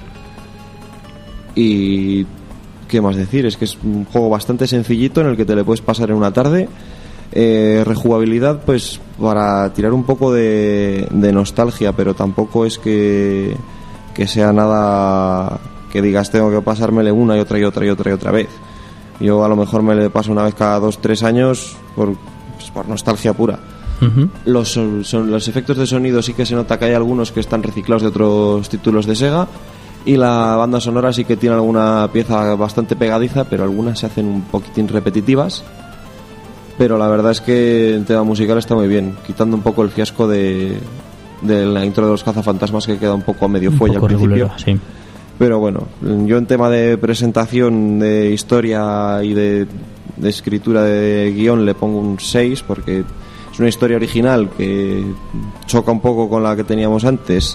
Y qué más decir, es que es un juego bastante sencillito en el que te le puedes pasar en una tarde. Rejugabilidad, pues para tirar un poco de nostalgia, pero tampoco es que sea nada que digas tengo que pasármele una y otra vez. Yo a lo mejor me le paso una vez cada 2-3 años por nostalgia pura. Los efectos de sonido sí que se nota que hay algunos que están reciclados de otros títulos de Sega, y la banda sonora sí que tiene alguna pieza bastante pegadiza, pero algunas se hacen un poquitín repetitivas. Pero la verdad es que el tema musical está muy bien, quitando un poco el fiasco de la intro de los cazafantasmas, que queda un poco a medio fuelle al principio. Regulera, sí. Pero bueno, yo en tema de presentación, de historia y de escritura de guión le pongo un 6, porque es una historia original que choca un poco con la que teníamos antes.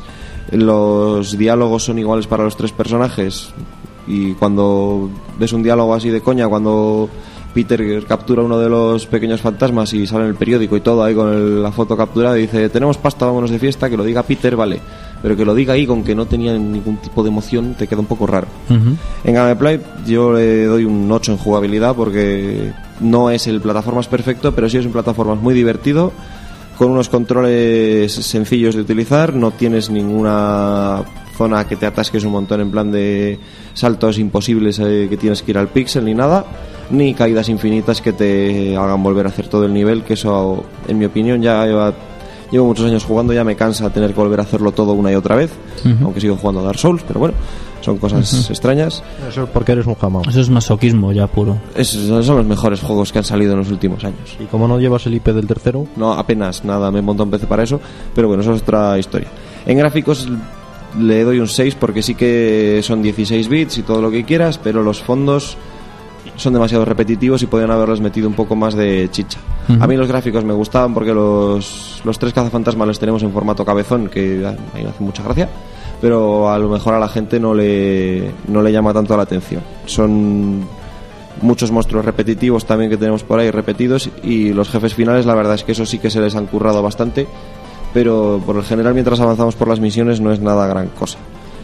Los diálogos son iguales para los 3 personajes, y cuando ves un diálogo así de coña, cuando Peter captura uno de los pequeños fantasmas y sale en el periódico y todo ahí con la foto capturada y dice tenemos pasta, vámonos de fiesta, que lo diga Peter, vale, pero que lo diga ahí con que no tenía ningún tipo de emoción te queda un poco raro. En gameplay yo le doy un 8 en jugabilidad, porque no es el plataformas perfecto, pero sí es un plataformas muy divertido, con unos controles sencillos de utilizar. No tienes ninguna zona que te atasques un montón en plan de saltos imposibles que tienes que ir al píxel ni nada, ni caídas infinitas que te hagan volver a hacer todo el nivel, que eso, en mi opinión, llevo muchos años jugando, ya me cansa tener que volver a hacerlo todo una y otra vez, aunque sigo jugando a Dark Souls, pero bueno, son cosas extrañas. Eso es porque eres un jamao. Eso es masoquismo ya puro. Son los mejores juegos que han salido en los últimos años. ¿Y cómo no llevas el IP del tercero? No, apenas, nada, me he montado un PC para eso, pero bueno, eso es otra historia. En gráficos le doy un 6, porque sí que son 16 bits y todo lo que quieras, pero los fondos son demasiado repetitivos y podrían haberles metido un poco más de chicha. A mí los gráficos me gustaban porque los 3 cazafantasmas los tenemos en formato cabezón, que a mí me hace mucha gracia, pero a lo mejor a la gente no le llama tanto la atención. Son muchos monstruos repetitivos también que tenemos por ahí, repetidos, y los jefes finales, la verdad es que eso sí que se les han currado bastante, pero por el general mientras avanzamos por las misiones no es nada gran cosa.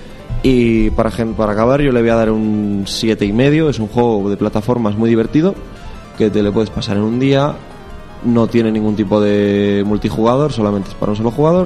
Y para acabar yo le voy a dar un 7,5. Es un juego de plataformas muy divertido, que te le puedes pasar en un día. No tiene ningún tipo de multijugador, solamente es para un solo jugador.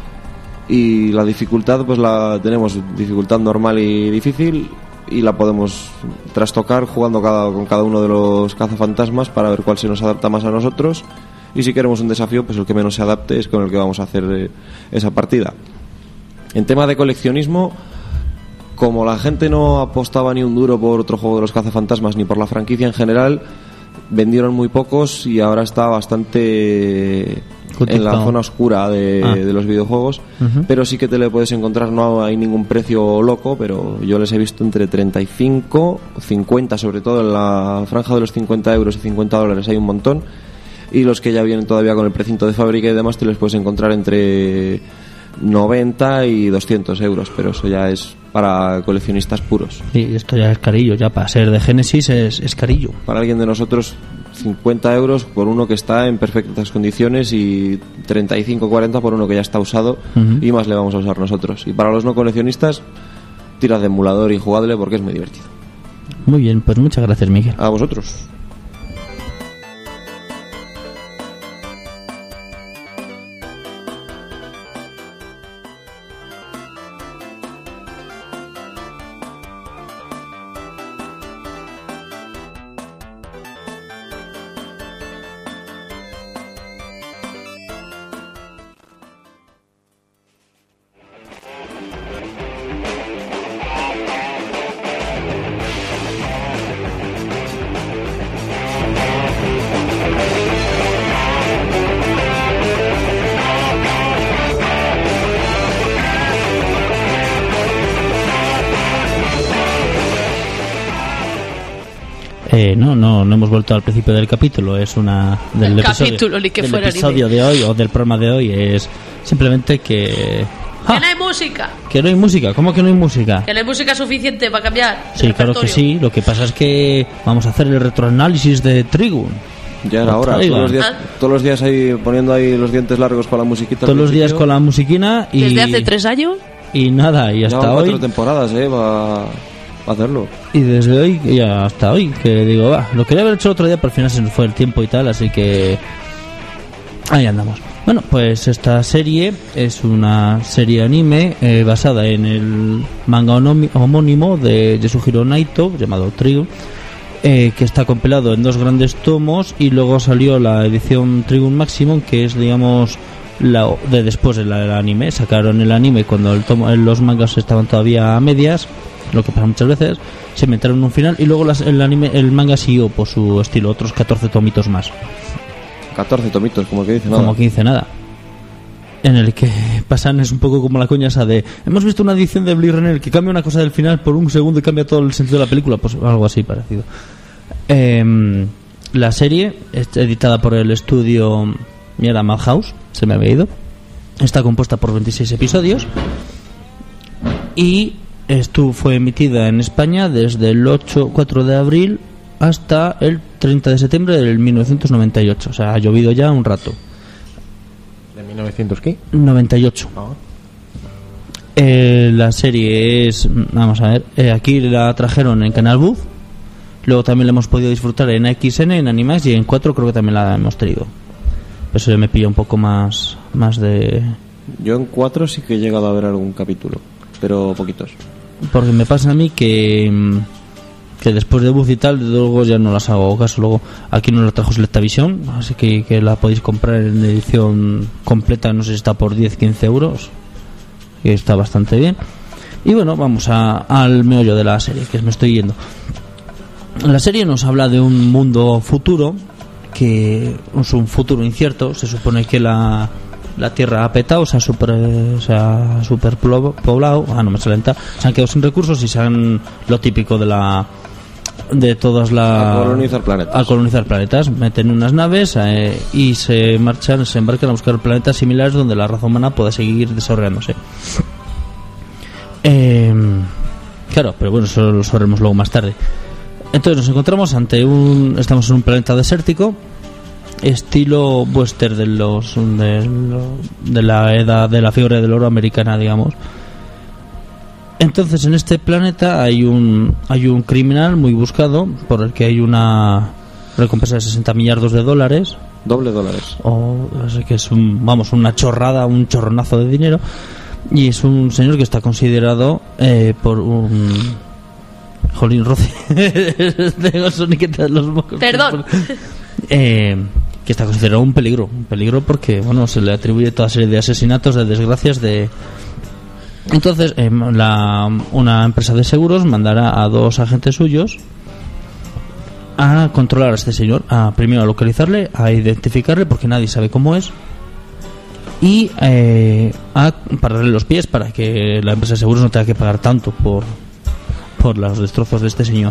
Y la dificultad, pues la tenemos dificultad normal y difícil, y la podemos trastocar jugando con cada uno de los cazafantasmas para ver cuál se nos adapta más a nosotros, y si queremos un desafío, pues el que menos se adapte es con el que vamos a hacer esa partida. En tema de coleccionismo, como la gente no apostaba ni un duro por otro juego de los cazafantasmas ni por la franquicia en general, vendieron muy pocos y ahora está bastante en la zona oscura de los videojuegos. Pero sí que te le puedes encontrar, no hay ningún precio loco, pero yo les he visto entre 35, 50, sobre todo en la franja de los 50 euros y 50 dólares hay un montón, y los que ya vienen todavía con el precinto de fábrica y demás te les puedes encontrar entre 90 y 200 euros, pero eso ya es para coleccionistas puros. Sí, esto ya es carillo, ya para ser de Genesis es carillo. Para alguien de nosotros 50 euros por uno que está en perfectas condiciones, y 35-40 por uno que ya está usado, y más le vamos a usar nosotros. Y para los no coleccionistas, tirad de emulador y jugadle, porque es muy divertido. Muy bien, pues muchas gracias, Miguel. A vosotros. No hemos vuelto al principio del capítulo, es una del episodio de hoy, o del programa de hoy, es simplemente que no hay música. Que no hay música, ¿cómo que no hay música? Que no hay música suficiente para cambiar. Sí, claro que sí, lo que pasa es que vamos a hacer el retroanálisis de Trigun. Ya era hora, todos los días ahí poniendo ahí los dientes largos con la musiquita. Todos los días con la musiquina y... ¿Desde hace 3 años? Y nada, y hasta hoy... 4 temporadas, hacerlo. Y desde hoy, y hasta hoy, que digo, lo quería haber hecho el otro día, pero al final se nos fue el tiempo y tal, así que ahí andamos. Bueno, pues esta serie es una serie anime basada en el manga homónimo de Yasuhiro Naito, llamado Trigun, que está compilado en 2 grandes tomos, y luego salió la edición Trigun Maximum, que es, digamos, la de después del anime. Sacaron el anime cuando los mangas estaban todavía a medias, lo que pasa muchas veces, se inventaron un final y luego el manga siguió por su estilo, otros 14 tomitos más. 14 tomitos, como que dice nada. Como que dice nada. En el que pasan, es un poco como la coña esa de hemos visto una edición de Blade Runner que cambia una cosa del final por un segundo y cambia todo el sentido de la película, pues algo así parecido. La serie es editada por el estudio Madhouse, se me había ido. Está compuesta por 26 episodios y fue emitida en España desde el 4 de abril hasta el 30 de septiembre del 1998. O sea, ha llovido ya un rato. ¿De 1900 qué? 98. La serie es... Vamos a ver. Aquí la trajeron en Canal Buzz. Luego también la hemos podido disfrutar en XN, en Animax, y en 4 creo que también la hemos tenido. Eso ya me pilla un poco más de... Yo en 4 sí que he llegado a ver algún capítulo, pero poquitos. Porque me pasa a mí que después de Buzz y tal, luego ya no las hago caso. Luego aquí no la trajo Selectavision, así que la podéis comprar en edición completa, no sé si está por 10-15 euros, que está bastante bien. Y bueno, vamos al meollo de la serie, que me estoy yendo. La serie nos habla de un mundo futuro, que es un futuro incierto. Se supone que la Tierra ha petado, se ha superpoblado, no me sale, se han quedado sin recursos y se han, lo típico de todas a colonizar planetas, meten unas naves y se embarcan a buscar planetas similares donde la raza humana pueda seguir desarrollándose. Claro, pero bueno, eso lo sabremos luego más tarde. Entonces nos encontramos estamos en un planeta desértico, estilo western de la edad de la fiebre del oro americana, digamos. Entonces en este planeta hay un criminal muy buscado, por el que hay una recompensa de $60 millardos. Doble dólares. Así que es una chorrada, un chorronazo de dinero. Y es un señor que está considerado por un... Jolín, Rosy. Tengo soniquetas los mocos. Perdón. Que está considerado un peligro porque se le atribuye toda serie de asesinatos, de desgracias, de... Entonces una empresa de seguros mandará a 2 agentes suyos a controlar a este señor, primero a localizarle, a identificarle porque nadie sabe cómo es, y a pararle los pies para que la empresa de seguros no tenga que pagar tanto por los destrozos de este señor.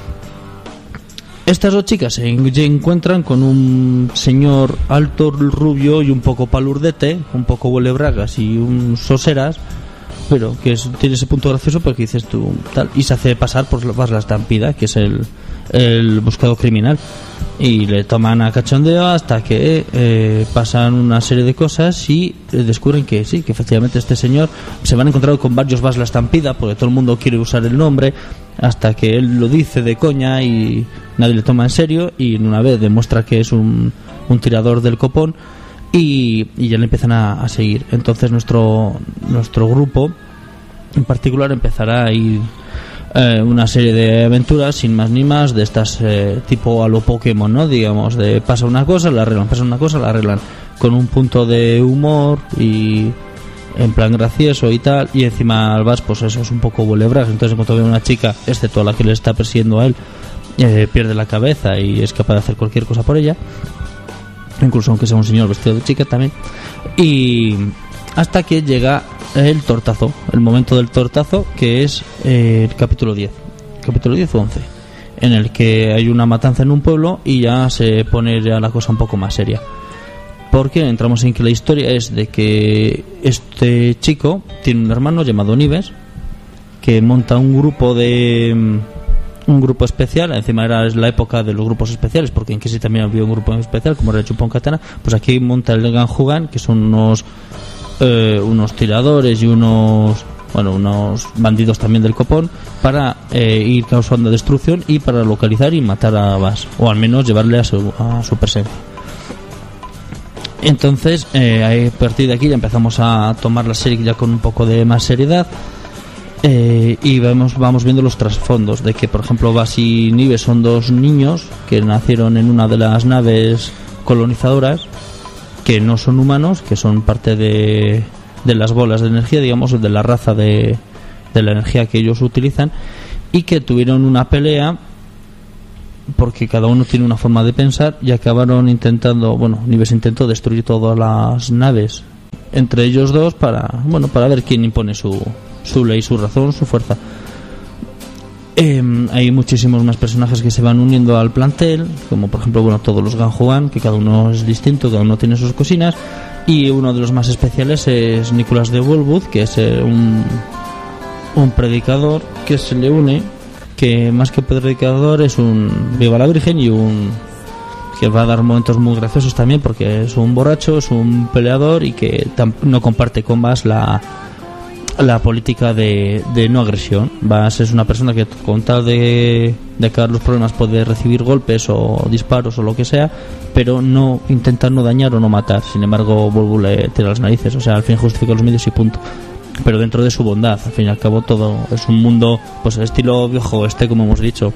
Estas 2 chicas se encuentran con un señor alto, rubio y un poco palurdete, un poco huele bragas y un soseras, pero que tiene ese punto gracioso porque dices tú tal, y se hace pasar por la estampida, que es el buscado criminal, y le toman a cachondeo hasta que pasan una serie de cosas y descubren que sí, que efectivamente este señor se van a encontrar con varios Vas la estampida, porque todo el mundo quiere usar el nombre, hasta que él lo dice de coña y nadie le toma en serio, y una vez demuestra que es un tirador del copón, y ya le empiezan a seguir. Entonces nuestro grupo en particular empezará a ir una serie de aventuras sin más ni más, de estas tipo a lo Pokémon, ¿no? Digamos, de pasa una cosa, la arreglan, pasa una cosa, la arreglan, con un punto de humor y en plan gracioso y tal, y encima al Vas, pues eso es un poco bolebras. Entonces en cuanto ve una chica, excepto a la que le está persiguiendo a él, pierde la cabeza y es capaz de hacer cualquier cosa por ella, incluso aunque sea un señor vestido de chica también. Y hasta que llega el tortazo, el momento del tortazo, que es el capítulo 10 o 11, en el que hay una matanza en un pueblo y ya se pone ya la cosa un poco más seria, porque entramos en que la historia es de que este chico tiene un hermano llamado Nives, que monta un grupo especial. Encima es la época de los grupos especiales, porque en que sí también había un grupo especial como era el Chupón Katana. Pues aquí monta el Ganjugan, que son unos tiradores y unos unos bandidos también del copón, para ir causando destrucción y para localizar y matar a Bass, o al menos llevarle a su presencia. Entonces, a partir de aquí ya empezamos a tomar la serie ya con un poco de más seriedad, y vamos viendo los trasfondos de que, por ejemplo, Bass y Nives son dos niños que nacieron en una de las naves colonizadoras, que no son humanos, que son parte de las bolas de energía, digamos, de la raza de la energía que ellos utilizan, y que tuvieron una pelea porque cada uno tiene una forma de pensar y acabaron intentando, Nives intentó destruir todas las naves entre ellos dos para ver quién impone su ley, su razón, su fuerza. Hay muchísimos más personajes que se van uniendo al plantel, como por ejemplo todos los Ganjuan, que cada uno es distinto, cada uno tiene sus cocinas, y uno de los más especiales es Nicolás de Wolwood, que es un predicador que se le une, que más que predicador es un viva la Virgen, y que va a dar momentos muy graciosos también, porque es un borracho, es un peleador y que no comparte con Bass la política de no agresión. Bass es una persona que, con tal de acabar los problemas, puede recibir golpes o disparos o lo que sea, pero no intenta no dañar o no matar. Sin embargo, Wolwood le tira las narices, o sea, al fin justifica los medios y punto. Pero dentro de su bondad, al fin y al cabo todo es un mundo, pues estilo viejo como hemos dicho,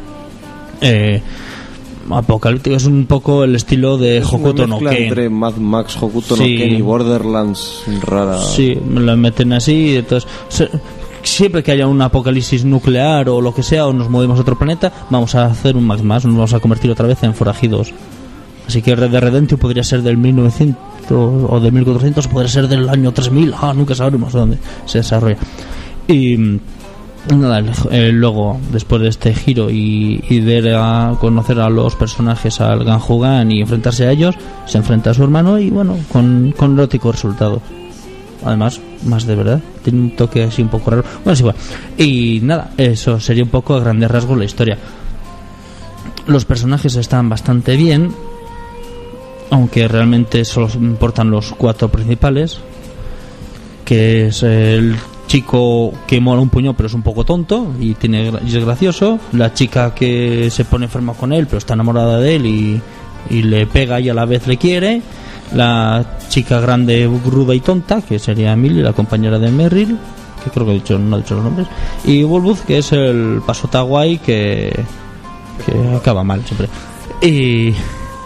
apocalíptico. Es un poco el estilo de Hokuto no Ken, entre Mad Max, Hokuto no Ken y Borderlands rara. Sí, me lo meten así. Entonces, siempre que haya un apocalipsis nuclear o lo que sea, o nos movemos a otro planeta, vamos a hacer un Mad Max, nos vamos a convertir otra vez en forajidos. Así que Red Dead Redemption podría ser del 1900 o del 1400, podría ser del año 3000, nunca sabremos dónde se desarrolla. Y nada, luego, después de este giro y de conocer a los personajes, al Ganjugan, y enfrentarse a ellos, se enfrenta a su hermano y con erótico resultado. Además, más de verdad, tiene un toque así un poco raro. Es igual. Y nada, eso sería un poco a grandes rasgos la historia. Los personajes están bastante bien, aunque realmente solo importan los 4 principales, que es el chico que mola un puño pero es un poco tonto y es gracioso, la chica que se pone enferma con él pero está enamorada de él y le pega y a la vez le quiere, la chica grande, ruda y tonta, que sería Emily, la compañera de Merrill, que creo que no he dicho los nombres, y Wolwood, que es el pasota guay que acaba mal siempre. Y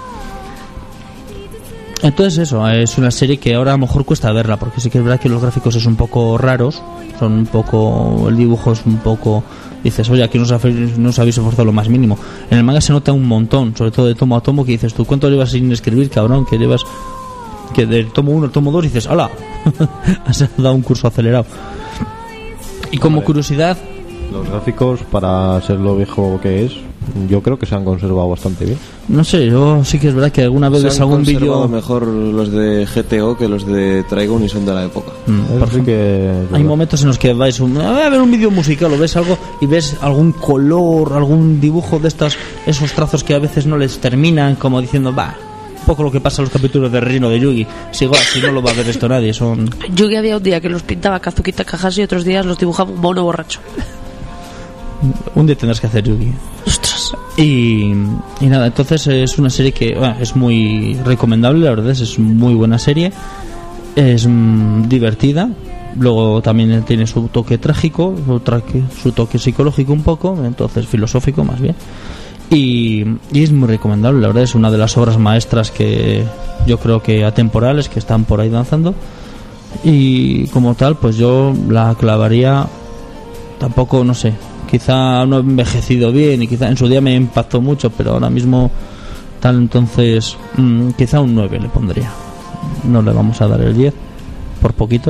entonces eso, es una serie que ahora a lo mejor cuesta verla, porque sí que es verdad que los gráficos son un poco raros, son un poco, el dibujo es un poco, dices, oye, aquí no os habéis esforzado lo más mínimo. En el manga se nota un montón, sobre todo de tomo a tomo, que dices tú, ¿cuánto llevas sin escribir, cabrón? Que llevas, que del tomo 1 al tomo 2 dices, ¡hala! Has dado un curso acelerado. Y como curiosidad, los gráficos, para ser lo viejo que es, yo creo que se han conservado bastante bien. No sé, yo sí que es verdad que alguna vez ves algún vídeo. Se han conservado mejor los de GTO que los de Trigun y son de la época. Así que hay momentos en los que vais a ver un vídeo musical o ves algo y ves algún color, algún dibujo de esos trazos que a veces no les terminan, como diciendo, un poco lo que pasa en los capítulos de Relleno de Yugi. Si no lo va a ver esto nadie. Yugi había un día que los pintaba Kazuki Takahashi y otros días los dibujaba un mono borracho. Un día tendrás que hacer Yugi. ¡Ostras! Y nada, entonces es una serie que es muy recomendable, la verdad, es muy buena serie, es divertida, luego también tiene su toque trágico, su toque psicológico un poco, entonces filosófico más bien, y es muy recomendable, la verdad, es una de las obras maestras que yo creo que atemporales que están por ahí danzando, y como tal pues yo la clavaría, tampoco, no sé, quizá no he envejecido bien y quizá en su día me impactó mucho, pero ahora mismo entonces quizá un 9 le pondría, no le vamos a dar el 10 por poquito.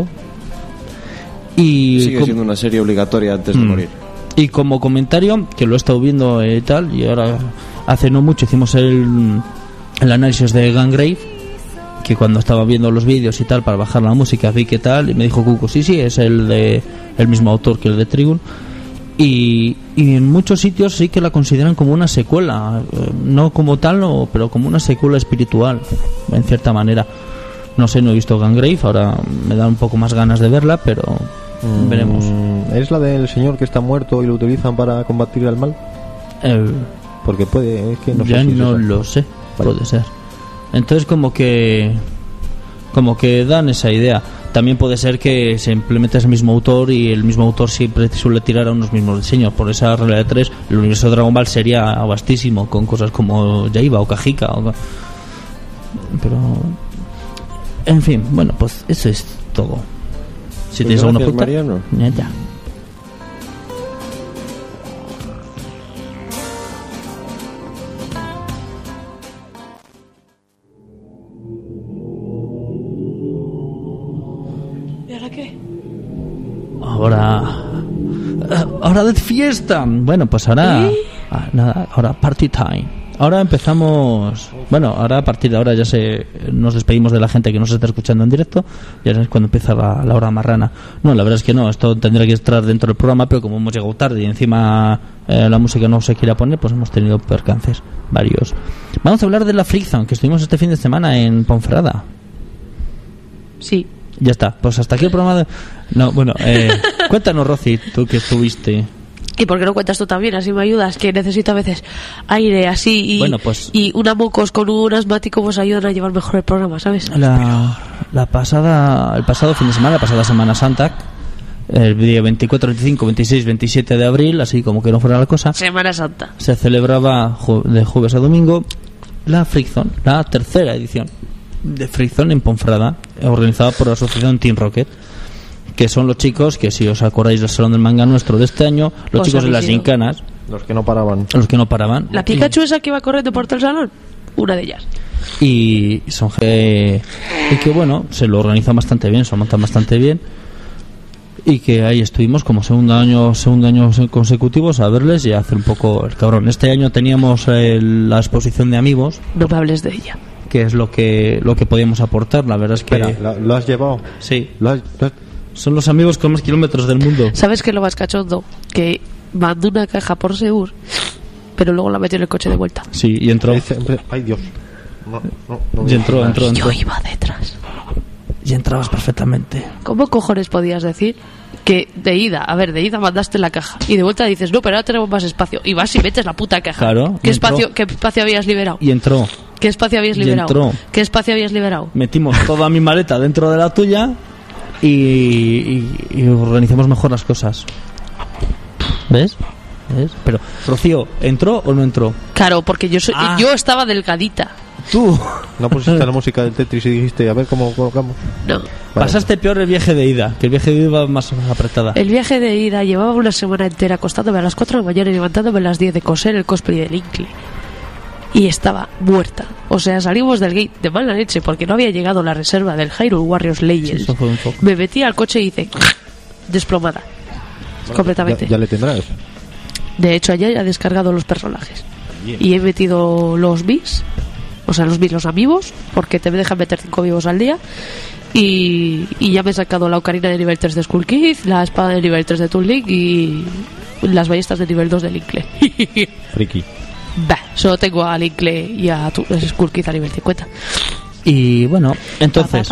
Y sigue siendo una serie obligatoria antes de morir. Y como comentario, que lo he estado viendo y tal, y ahora hace no mucho hicimos el análisis de Gungrave, que cuando estaba viendo los vídeos y tal para bajar la música vi que tal, y me dijo Cuco, sí, es el mismo autor que el de Trigun. Y en muchos sitios sí que la consideran como una secuela, no como tal, pero como una secuela espiritual, en cierta manera. No sé, no he visto Gungrave, ahora me da un poco más ganas de verla, pero Veremos. ¿Es la del señor que está muerto y lo utilizan para combatir al mal? Porque puede, es que no ya sé si no es esa. lo sé, Vale. puede ser. Entonces como que dan esa idea. También puede ser que se implemente ese mismo autor y el mismo autor siempre suele tirar a unos mismos diseños. Por esa regla de 3, el universo de Dragon Ball sería vastísimo, con cosas como Yaiba o Kajika. Pero, en fin, bueno, pues eso es todo. Si Pues tienes alguna gracias, pregunta, Mariano. ya. ¿Y ahora qué? Ahora de fiesta. Bueno, pues ahora nada, ahora party time. Ahora empezamos. Bueno, ahora a partir de ahora ya nos despedimos de la gente que nos está escuchando en directo. Ya es cuando empieza la hora marrana. No, la verdad es que no, esto tendría que estar dentro del programa, pero como hemos llegado tarde y encima la música no se quiere poner, pues hemos tenido percances varios. Vamos a hablar de la Freakzone, que estuvimos este fin de semana en Ponferrada. Sí. Ya está, pues hasta aquí el programa de... No, bueno, cuéntanos, Rosy, tú que estuviste. ¿Y por qué no cuentas tú también? Así me ayudas, que necesito a veces aire así y, Bueno, pues- y una mocos con un asmático pues ayudan a llevar mejor el programa, ¿sabes? El pasado fin de semana, la pasada Semana Santa, el día 24, 25, 26, 27 de abril, así como que no fuera la cosa, Semana Santa. se celebraba de jueves a domingo la Freakzone, la tercera edición de Freakzone en Ponferrada, organizada por la asociación Team Rocket, que son los chicos que, si os acordáis del Salón del Manga nuestro de este año, los Os chicos de habéis las ido. gincanas, Los que no paraban. los que no paraban. ¿La Pikachu esa que iba corriendo por todo el salón? Una de ellas. Y son y que bueno, se lo organizan bastante bien, se lo montan bastante bien, y que ahí estuvimos como segundo año consecutivos a verles y a hacer un poco el cabrón. Este año teníamos la exposición de amigos, No me hables de ella. que es lo que podíamos aportar. La verdad es que Espera, ¿lo has llevado? sí, ¿Lo has- son los amigos con más kilómetros del mundo. ¿Sabes qué es lo más cachondo? Que mandó una caja por Seur, pero luego la metió en el coche de vuelta. Sí, y entró. Ay, Dios. Y entró. Y yo iba detrás. Y entrabas perfectamente. ¿Cómo cojones podías decir que de ida mandaste la caja y de vuelta dices, no, pero ahora tenemos más espacio? Y vas y metes la puta caja. Claro, ¿Qué y entró. espacio habías liberado? Y entró. ¿Qué espacio habías Y liberado? entró. ¿Qué espacio habías liberado? Metimos toda mi maleta dentro de la tuya y organizamos mejor las cosas. ¿Ves? Pero, Rocío, ¿entró o no entró? Claro, porque yo Ah. yo estaba delgadita. Tú ¿No pusiste la música del Tetris y dijiste, a ver cómo colocamos? No. pasaste peor el viaje de ida, que el viaje de ida iba más apretada. El viaje de ida llevaba una semana entera acostándome a las 4 de la mañana y levantándome a las 10 de coser el cosplay del Incle. Y estaba muerta. O sea, salimos del gate de mala leche porque no había llegado la reserva del Hyrule Warriors Legends. Sí, eso fue un poco. Me metí al coche y hice desplomada. Completamente. Ya le tendrás. De hecho, ayer ya he descargado los personajes. Y he metido los bis, o sea, los amigos, porque te dejan meter 5 vivos al día. Y ya me he sacado la ocarina de nivel 3 de Skull Kid, la espada de nivel 3 de Toon Link y las ballestas de nivel 2 de Linkle. Friki. Bah, solo tengo a Linkle y a Skull Kid a nivel 50. Y bueno, entonces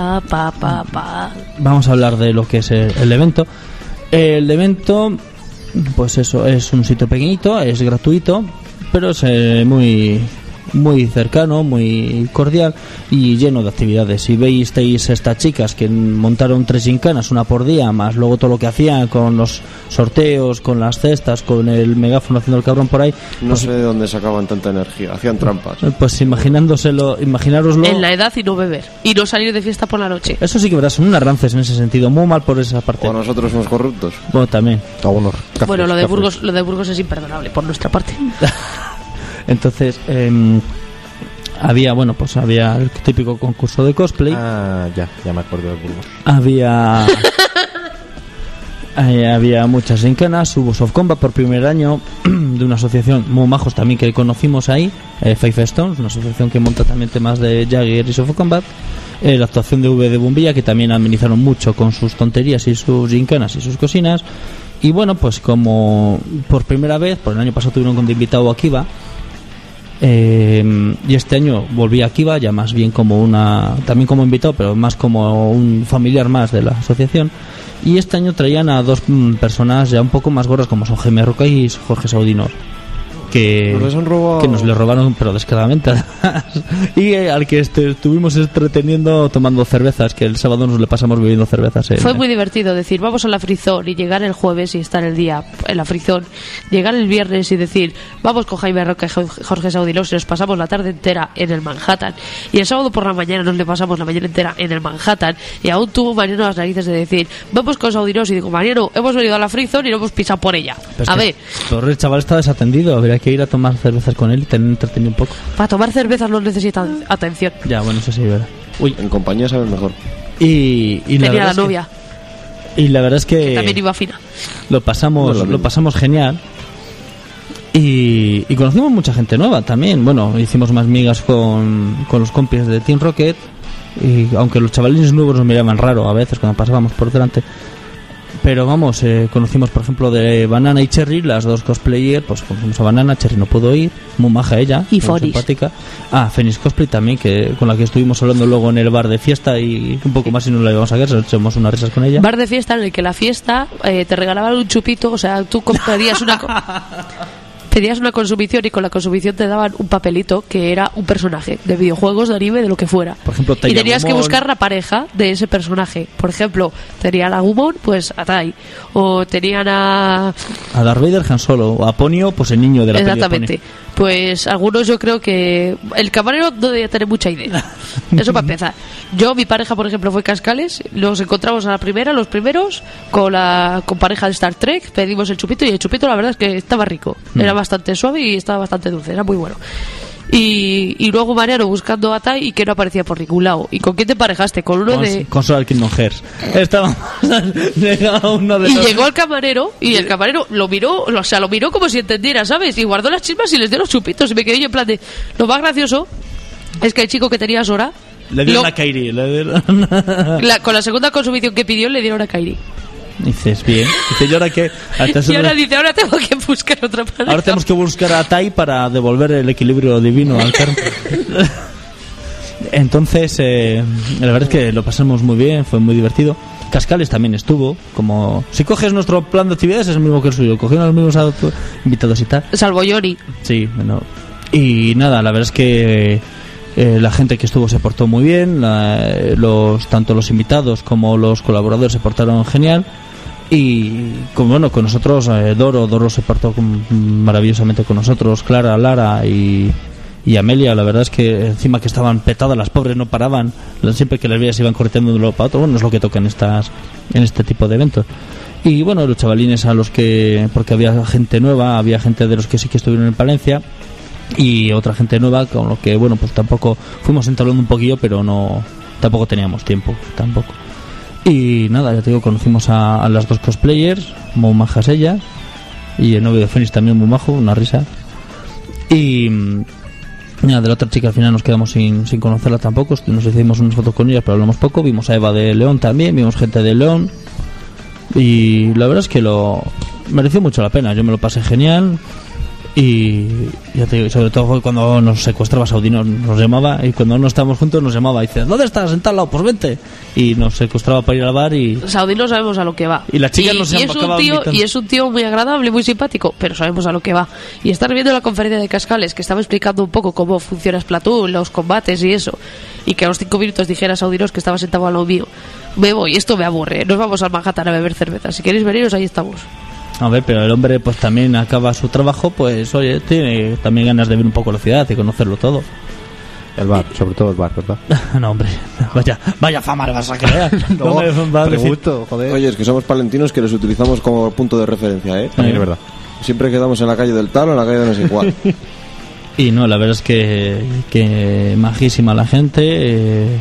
vamos a hablar de lo que es el evento. El evento, pues eso, es un sitio pequeñito, es gratuito, pero es muy cercano, muy cordial y lleno de actividades. Si veis estas chicas que montaron 3 gincanas, una por día, más luego todo lo que hacían con los sorteos, con las cestas, con el megáfono haciendo el cabrón por ahí, No pues, sé de dónde sacaban tanta energía. Hacían trampas. pues imaginároslo. En la edad y no beber. Y no salir de fiesta por la noche. Eso sí que verás, son unas rances en ese sentido, muy mal por esa parte. O nosotros somos corruptos. Bueno, también. Algunos cafres, Bueno, lo de cafres. Burgos es imperdonable por nuestra parte. Entonces, había el típico concurso de cosplay. Ah, ya me acuerdo de Burgos. Había muchas gincanas, hubo Soft Combat por primer año de una asociación muy majos también que conocimos ahí, Five Stones, una asociación que monta también temas de Jagger y Soft Combat. La actuación de V de Bombilla, que también amenizaron mucho con sus tonterías y sus gincanas y sus cocinas. Y bueno, pues como por primera vez, por el año pasado tuvieron como invitado a Kiva, Y este año volví a Kiva, ya más bien también como invitado, pero más como un familiar más de la asociación. Y este año traían a dos personas ya un poco más gordas, como son Jaime Roca y Jorge Saudinos, que nos le robaron, pero descaradamente. Y al que estuvimos entreteniendo tomando cervezas, que el sábado nos le pasamos bebiendo cervezas. Fue muy divertido decir, vamos a la Frizón y llegar el jueves y estar el día en la Frizón, llegar el viernes y decir, vamos con Jaime Roca y Jorge Saudinos y nos pasamos la tarde entera en el Manhattan. Y el sábado por la mañana nos le pasamos la mañana entera en el Manhattan. Y aún tuvo Mariano las narices de decir, vamos con Saudinos, y digo, Mariano, hemos venido a la Frizón y no hemos pisado por ella. Pues a ver. Pero el chaval está desatendido, habría que ir a tomar cervezas con él y tener entretenido un poco. Para tomar cervezas no necesitan atención. Ya, bueno, eso sí, ¿verdad? Uy, en compañía sabes mejor. Y tenía la novia. Y la verdad es que también iba fina. Lo pasamos genial. Y conocimos mucha gente nueva también. Bueno, hicimos más migas con los compis de Team Rocket. Y aunque los chavalines nuevos nos miraban raro a veces cuando pasábamos por delante. Pero vamos, conocimos por ejemplo de Banana y Cherry, las dos cosplayers, pues conocimos a Banana, Cherry no pudo ir, muy maja ella, y muy Foris. simpática. Phoenix Cosplay también, con la que estuvimos hablando luego en el bar de fiesta y un poco más y no la íbamos a ver, echamos unas risas con ella. Bar de fiesta en el que la fiesta te regalaban un chupito, o sea, tú pedías pedías una consumición y con la consumición te daban un papelito que era un personaje de videojuegos, de anime, de lo que fuera. Por ejemplo, y tenías que buscar la pareja de ese personaje. Por ejemplo, tenían a Gumon, pues a Tai. O tenían a Darth Vader, Han Solo. O a Ponyo, pues el niño de la película. Exactamente. Pues algunos yo creo que el camarero no debía tener mucha idea. Eso para empezar. Mi pareja, por ejemplo, fue Cascales. Nos encontramos a la primera, los primeros, con pareja de Star Trek. Pedimos el chupito y el chupito la verdad es que estaba rico. Era bastante suave y estaba bastante dulce. Era muy bueno. Y luego Mariano buscando a Tai y que no aparecía por ningún lado. ¿Y con quién te parejaste? Con uno de... Con Solar Kingdom Hearts. Llegó el camarero y el camarero lo miró como si entendiera, ¿sabes? Y guardó las chispas y les dio los chupitos. Y me quedé yo en plan de... Lo más gracioso es que el chico que tenía Sora... Le dieron a Kairi. Con la segunda consumición que pidió le dieron a Kairi. Dices, bien. Dice, ¿y ahora qué? Ahora tengo que buscar otra pareja. Ahora tenemos que buscar a Tai para devolver el equilibrio divino al carro. Entonces, la verdad es que lo pasamos muy bien, fue muy divertido. Cascales también estuvo, como... Si coges nuestro plan de actividades es el mismo que el suyo. Cogieron los mismos invitados y tal. Salvo Yori. Sí, bueno. Y nada, la verdad es que... la gente que estuvo se portó muy bien, tanto los invitados como los colaboradores se portaron genial y con nosotros Doro se portó maravillosamente con nosotros, Clara, Lara y Amelia. La verdad es que encima que estaban petadas las pobres no paraban, siempre que las veías iban corriendo de un lado para otro. Bueno, es lo que toca en este tipo de eventos. Y bueno, los chavalines porque había gente nueva, había gente de los que sí que estuvieron en Palencia y otra gente nueva, con lo que pues tampoco fuimos entablando un poquillo, pero tampoco teníamos tiempo tampoco. Y nada, ya te digo, conocimos a las dos cosplayers, muy majas ellas, y el novio de Fénix también muy majo, una risa. Y nada, de la otra chica al final nos quedamos sin conocerla tampoco, nos hicimos unas fotos con ellas pero hablamos poco. Vimos a Eva de León también, vimos gente de León y la verdad es que lo mereció mucho la pena, yo me lo pasé genial. Y ya te digo, sobre todo cuando nos secuestraba Saudino, nos llamaba, y cuando no estábamos juntos nos llamaba y dice, ¿dónde estás? En tal lado, pues vente. Y nos secuestraba para ir al bar y... Saudino sabemos a lo que va. Y la chica nos acababa invitando. Y es un tío muy agradable, muy simpático, pero sabemos a lo que va. Y estar viendo la conferencia de Cascales, que estaba explicando un poco cómo funciona Splatoon, los combates y eso, y que a los 5 minutos dijera Saudinos que estaba sentado al lado mío, me voy, esto me aburre, nos vamos al Manhattan a beber cerveza, si queréis veniros ahí estamos. A ver, pero el hombre pues también acaba su trabajo, pues oye, tiene también ganas de ver un poco la ciudad y conocerlo todo. El bar, sobre todo el bar, ¿verdad? No, hombre, vaya fama le vas a crear. No me va a decir. Joder. Oye, es que somos palentinos que los utilizamos como punto de referencia, ¿eh? También es verdad. Siempre quedamos en la calle del tal o en la calle de no sé cuál. Y no, la verdad es que majísima la gente.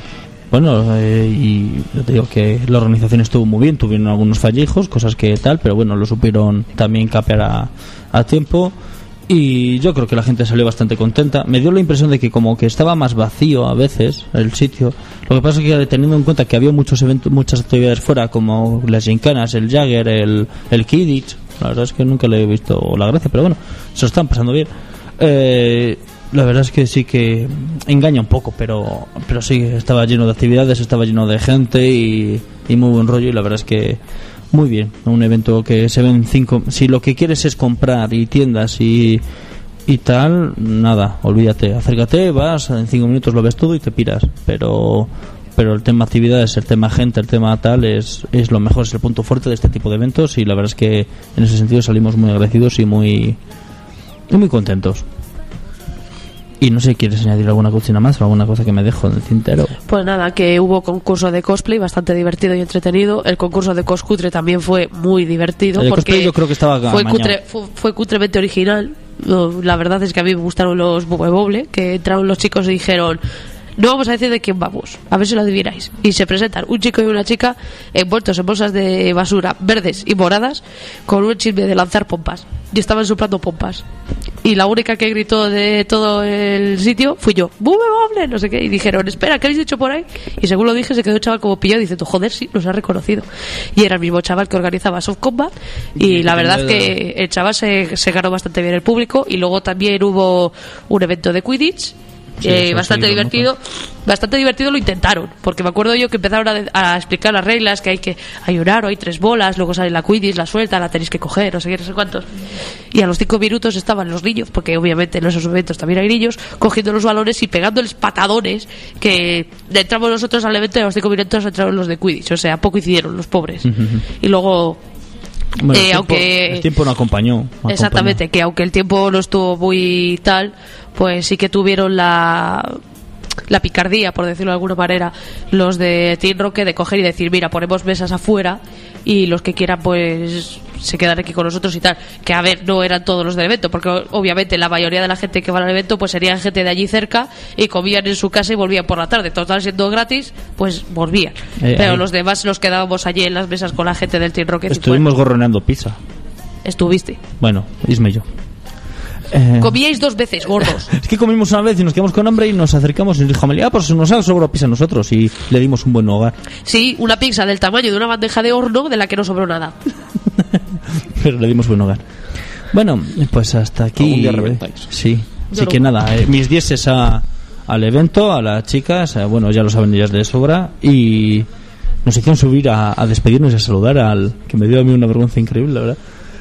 Y yo te digo que la organización estuvo muy bien, tuvieron algunos fallejos, cosas que tal, pero bueno, lo supieron también capear a tiempo. Y yo creo que la gente salió bastante contenta. Me dio la impresión de que como que estaba más vacío a veces el sitio. Lo que pasa es que teniendo en cuenta que había muchos eventos, muchas actividades fuera, como las gincanas, el Jagger, el Kidditch, la verdad es que nunca le he visto la gracia, pero bueno, se lo están pasando bien. la verdad es que sí que engaña un poco, pero sí, estaba lleno de actividades, estaba lleno de gente y muy buen rollo, y la verdad es que muy bien. Un evento que se ven 5... Si lo que quieres es comprar y tiendas y tal, nada, olvídate, acércate, vas, en 5 minutos lo ves todo y te piras, pero el tema actividades, el tema gente, el tema tal es lo mejor, es el punto fuerte de este tipo de eventos, y la verdad es que en ese sentido salimos muy agradecidos y muy contentos. Y no sé, ¿quieres añadir alguna cocina más o alguna cosa que me dejo en el tintero? Pues nada, que hubo concurso de cosplay bastante divertido y entretenido. El concurso de coscutre también fue muy divertido, el porque cosplay yo creo que estaba fue cutremente original. La verdad es que a mí me gustaron los Bubble, que entraron los chicos y dijeron: no vamos a decir de quién vamos, a ver si lo adivináis. Y se presentan un chico y una chica envueltos en bolsas de basura verdes y moradas, con un chisme de lanzar pompas, y estaban soplando pompas. Y la única que gritó de todo el sitio fui yo: ¡Bube, no sé qué! Y dijeron: espera, ¿qué habéis dicho por ahí? Y según lo dije, se quedó el chaval como pillado diciendo: joder, sí, nos ha reconocido. Y era el mismo chaval que organizaba Soft Combat. Y la verdad que el chaval se ganó bastante bien el público. Y luego también hubo un evento de Quidditch. Sí, bastante divertido lo intentaron, porque me acuerdo yo que empezaron a explicar las reglas, que hay que ayunar, o hay 3 bolas, luego sale la Quidditch, la suelta, la tenéis que coger, no sé qué, no sé cuántos, y a los 5 minutos estaban los niños, porque obviamente en esos eventos también hay niños, cogiendo los balones y pegándoles patadones, que entramos nosotros al evento y a los 5 minutos entraron los de Quidditch, o sea, poco hicieron los pobres. Y luego bueno, el tiempo no acompañó. Exactamente, que aunque el tiempo no estuvo muy tal, pues sí que tuvieron la picardía, por decirlo de alguna manera, los de Team Rocket, de coger y decir: mira, ponemos mesas afuera y los que quieran pues se quedan aquí con nosotros y tal. Que a ver, no eran todos los del evento, porque obviamente la mayoría de la gente que va al evento pues serían gente de allí cerca y comían en su casa y volvían por la tarde. Total, siendo gratis, pues volvían. Pero los demás nos quedábamos allí en las mesas con la gente del Team Rocket. Estuvimos gorroneando pizza. ¿Estuviste? Bueno, Isma y yo. Comíais 2 veces, gordos. Es que comimos una vez y nos quedamos con hambre y nos acercamos y nos dijo Amelia: pues nos ha sobrado pizza a nosotros, y le dimos un buen hogar. Sí, una pizza del tamaño de una bandeja de horno de la que no sobró nada. Pero le dimos buen hogar. Bueno, pues hasta aquí. Algún día reventáis. Sí, así que nada, mis 10 al evento, a las chicas, bueno, ya lo saben ellas de sobra, y nos hicieron subir a despedirnos y a saludar al que me dio a mí una vergüenza increíble, la verdad.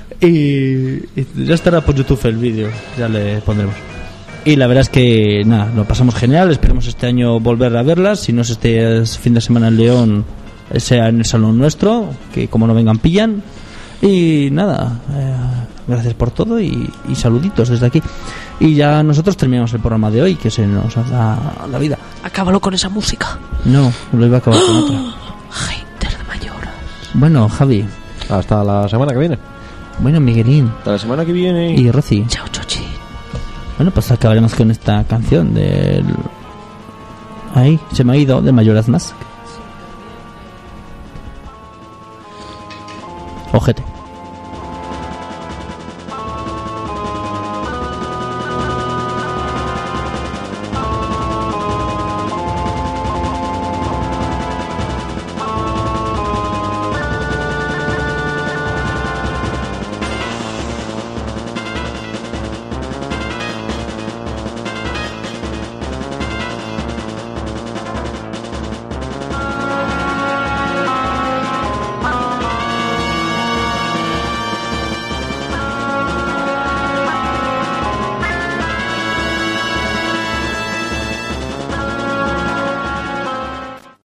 Y ya estará por YouTube el vídeo, ya le pondremos. Y la verdad es que nada, lo pasamos genial. Esperemos este año volver a verlas. Si no es este fin de semana en León, sea en el salón nuestro, que como no vengan pillan. Y nada, gracias por todo y saluditos desde aquí. Y ya nosotros terminamos el programa de hoy, que se nos da la vida. Acábalo con esa música. No, lo iba a acabar con otra. Hater de mayor. Bueno, Javi, hasta la semana que viene. Bueno, Miguelín. Hasta la semana que viene. Y Rosy. Chao, Chochi. Bueno, pues acabaremos con esta canción del... Ahí, se me ha ido, de Majora's Mask. Ojete.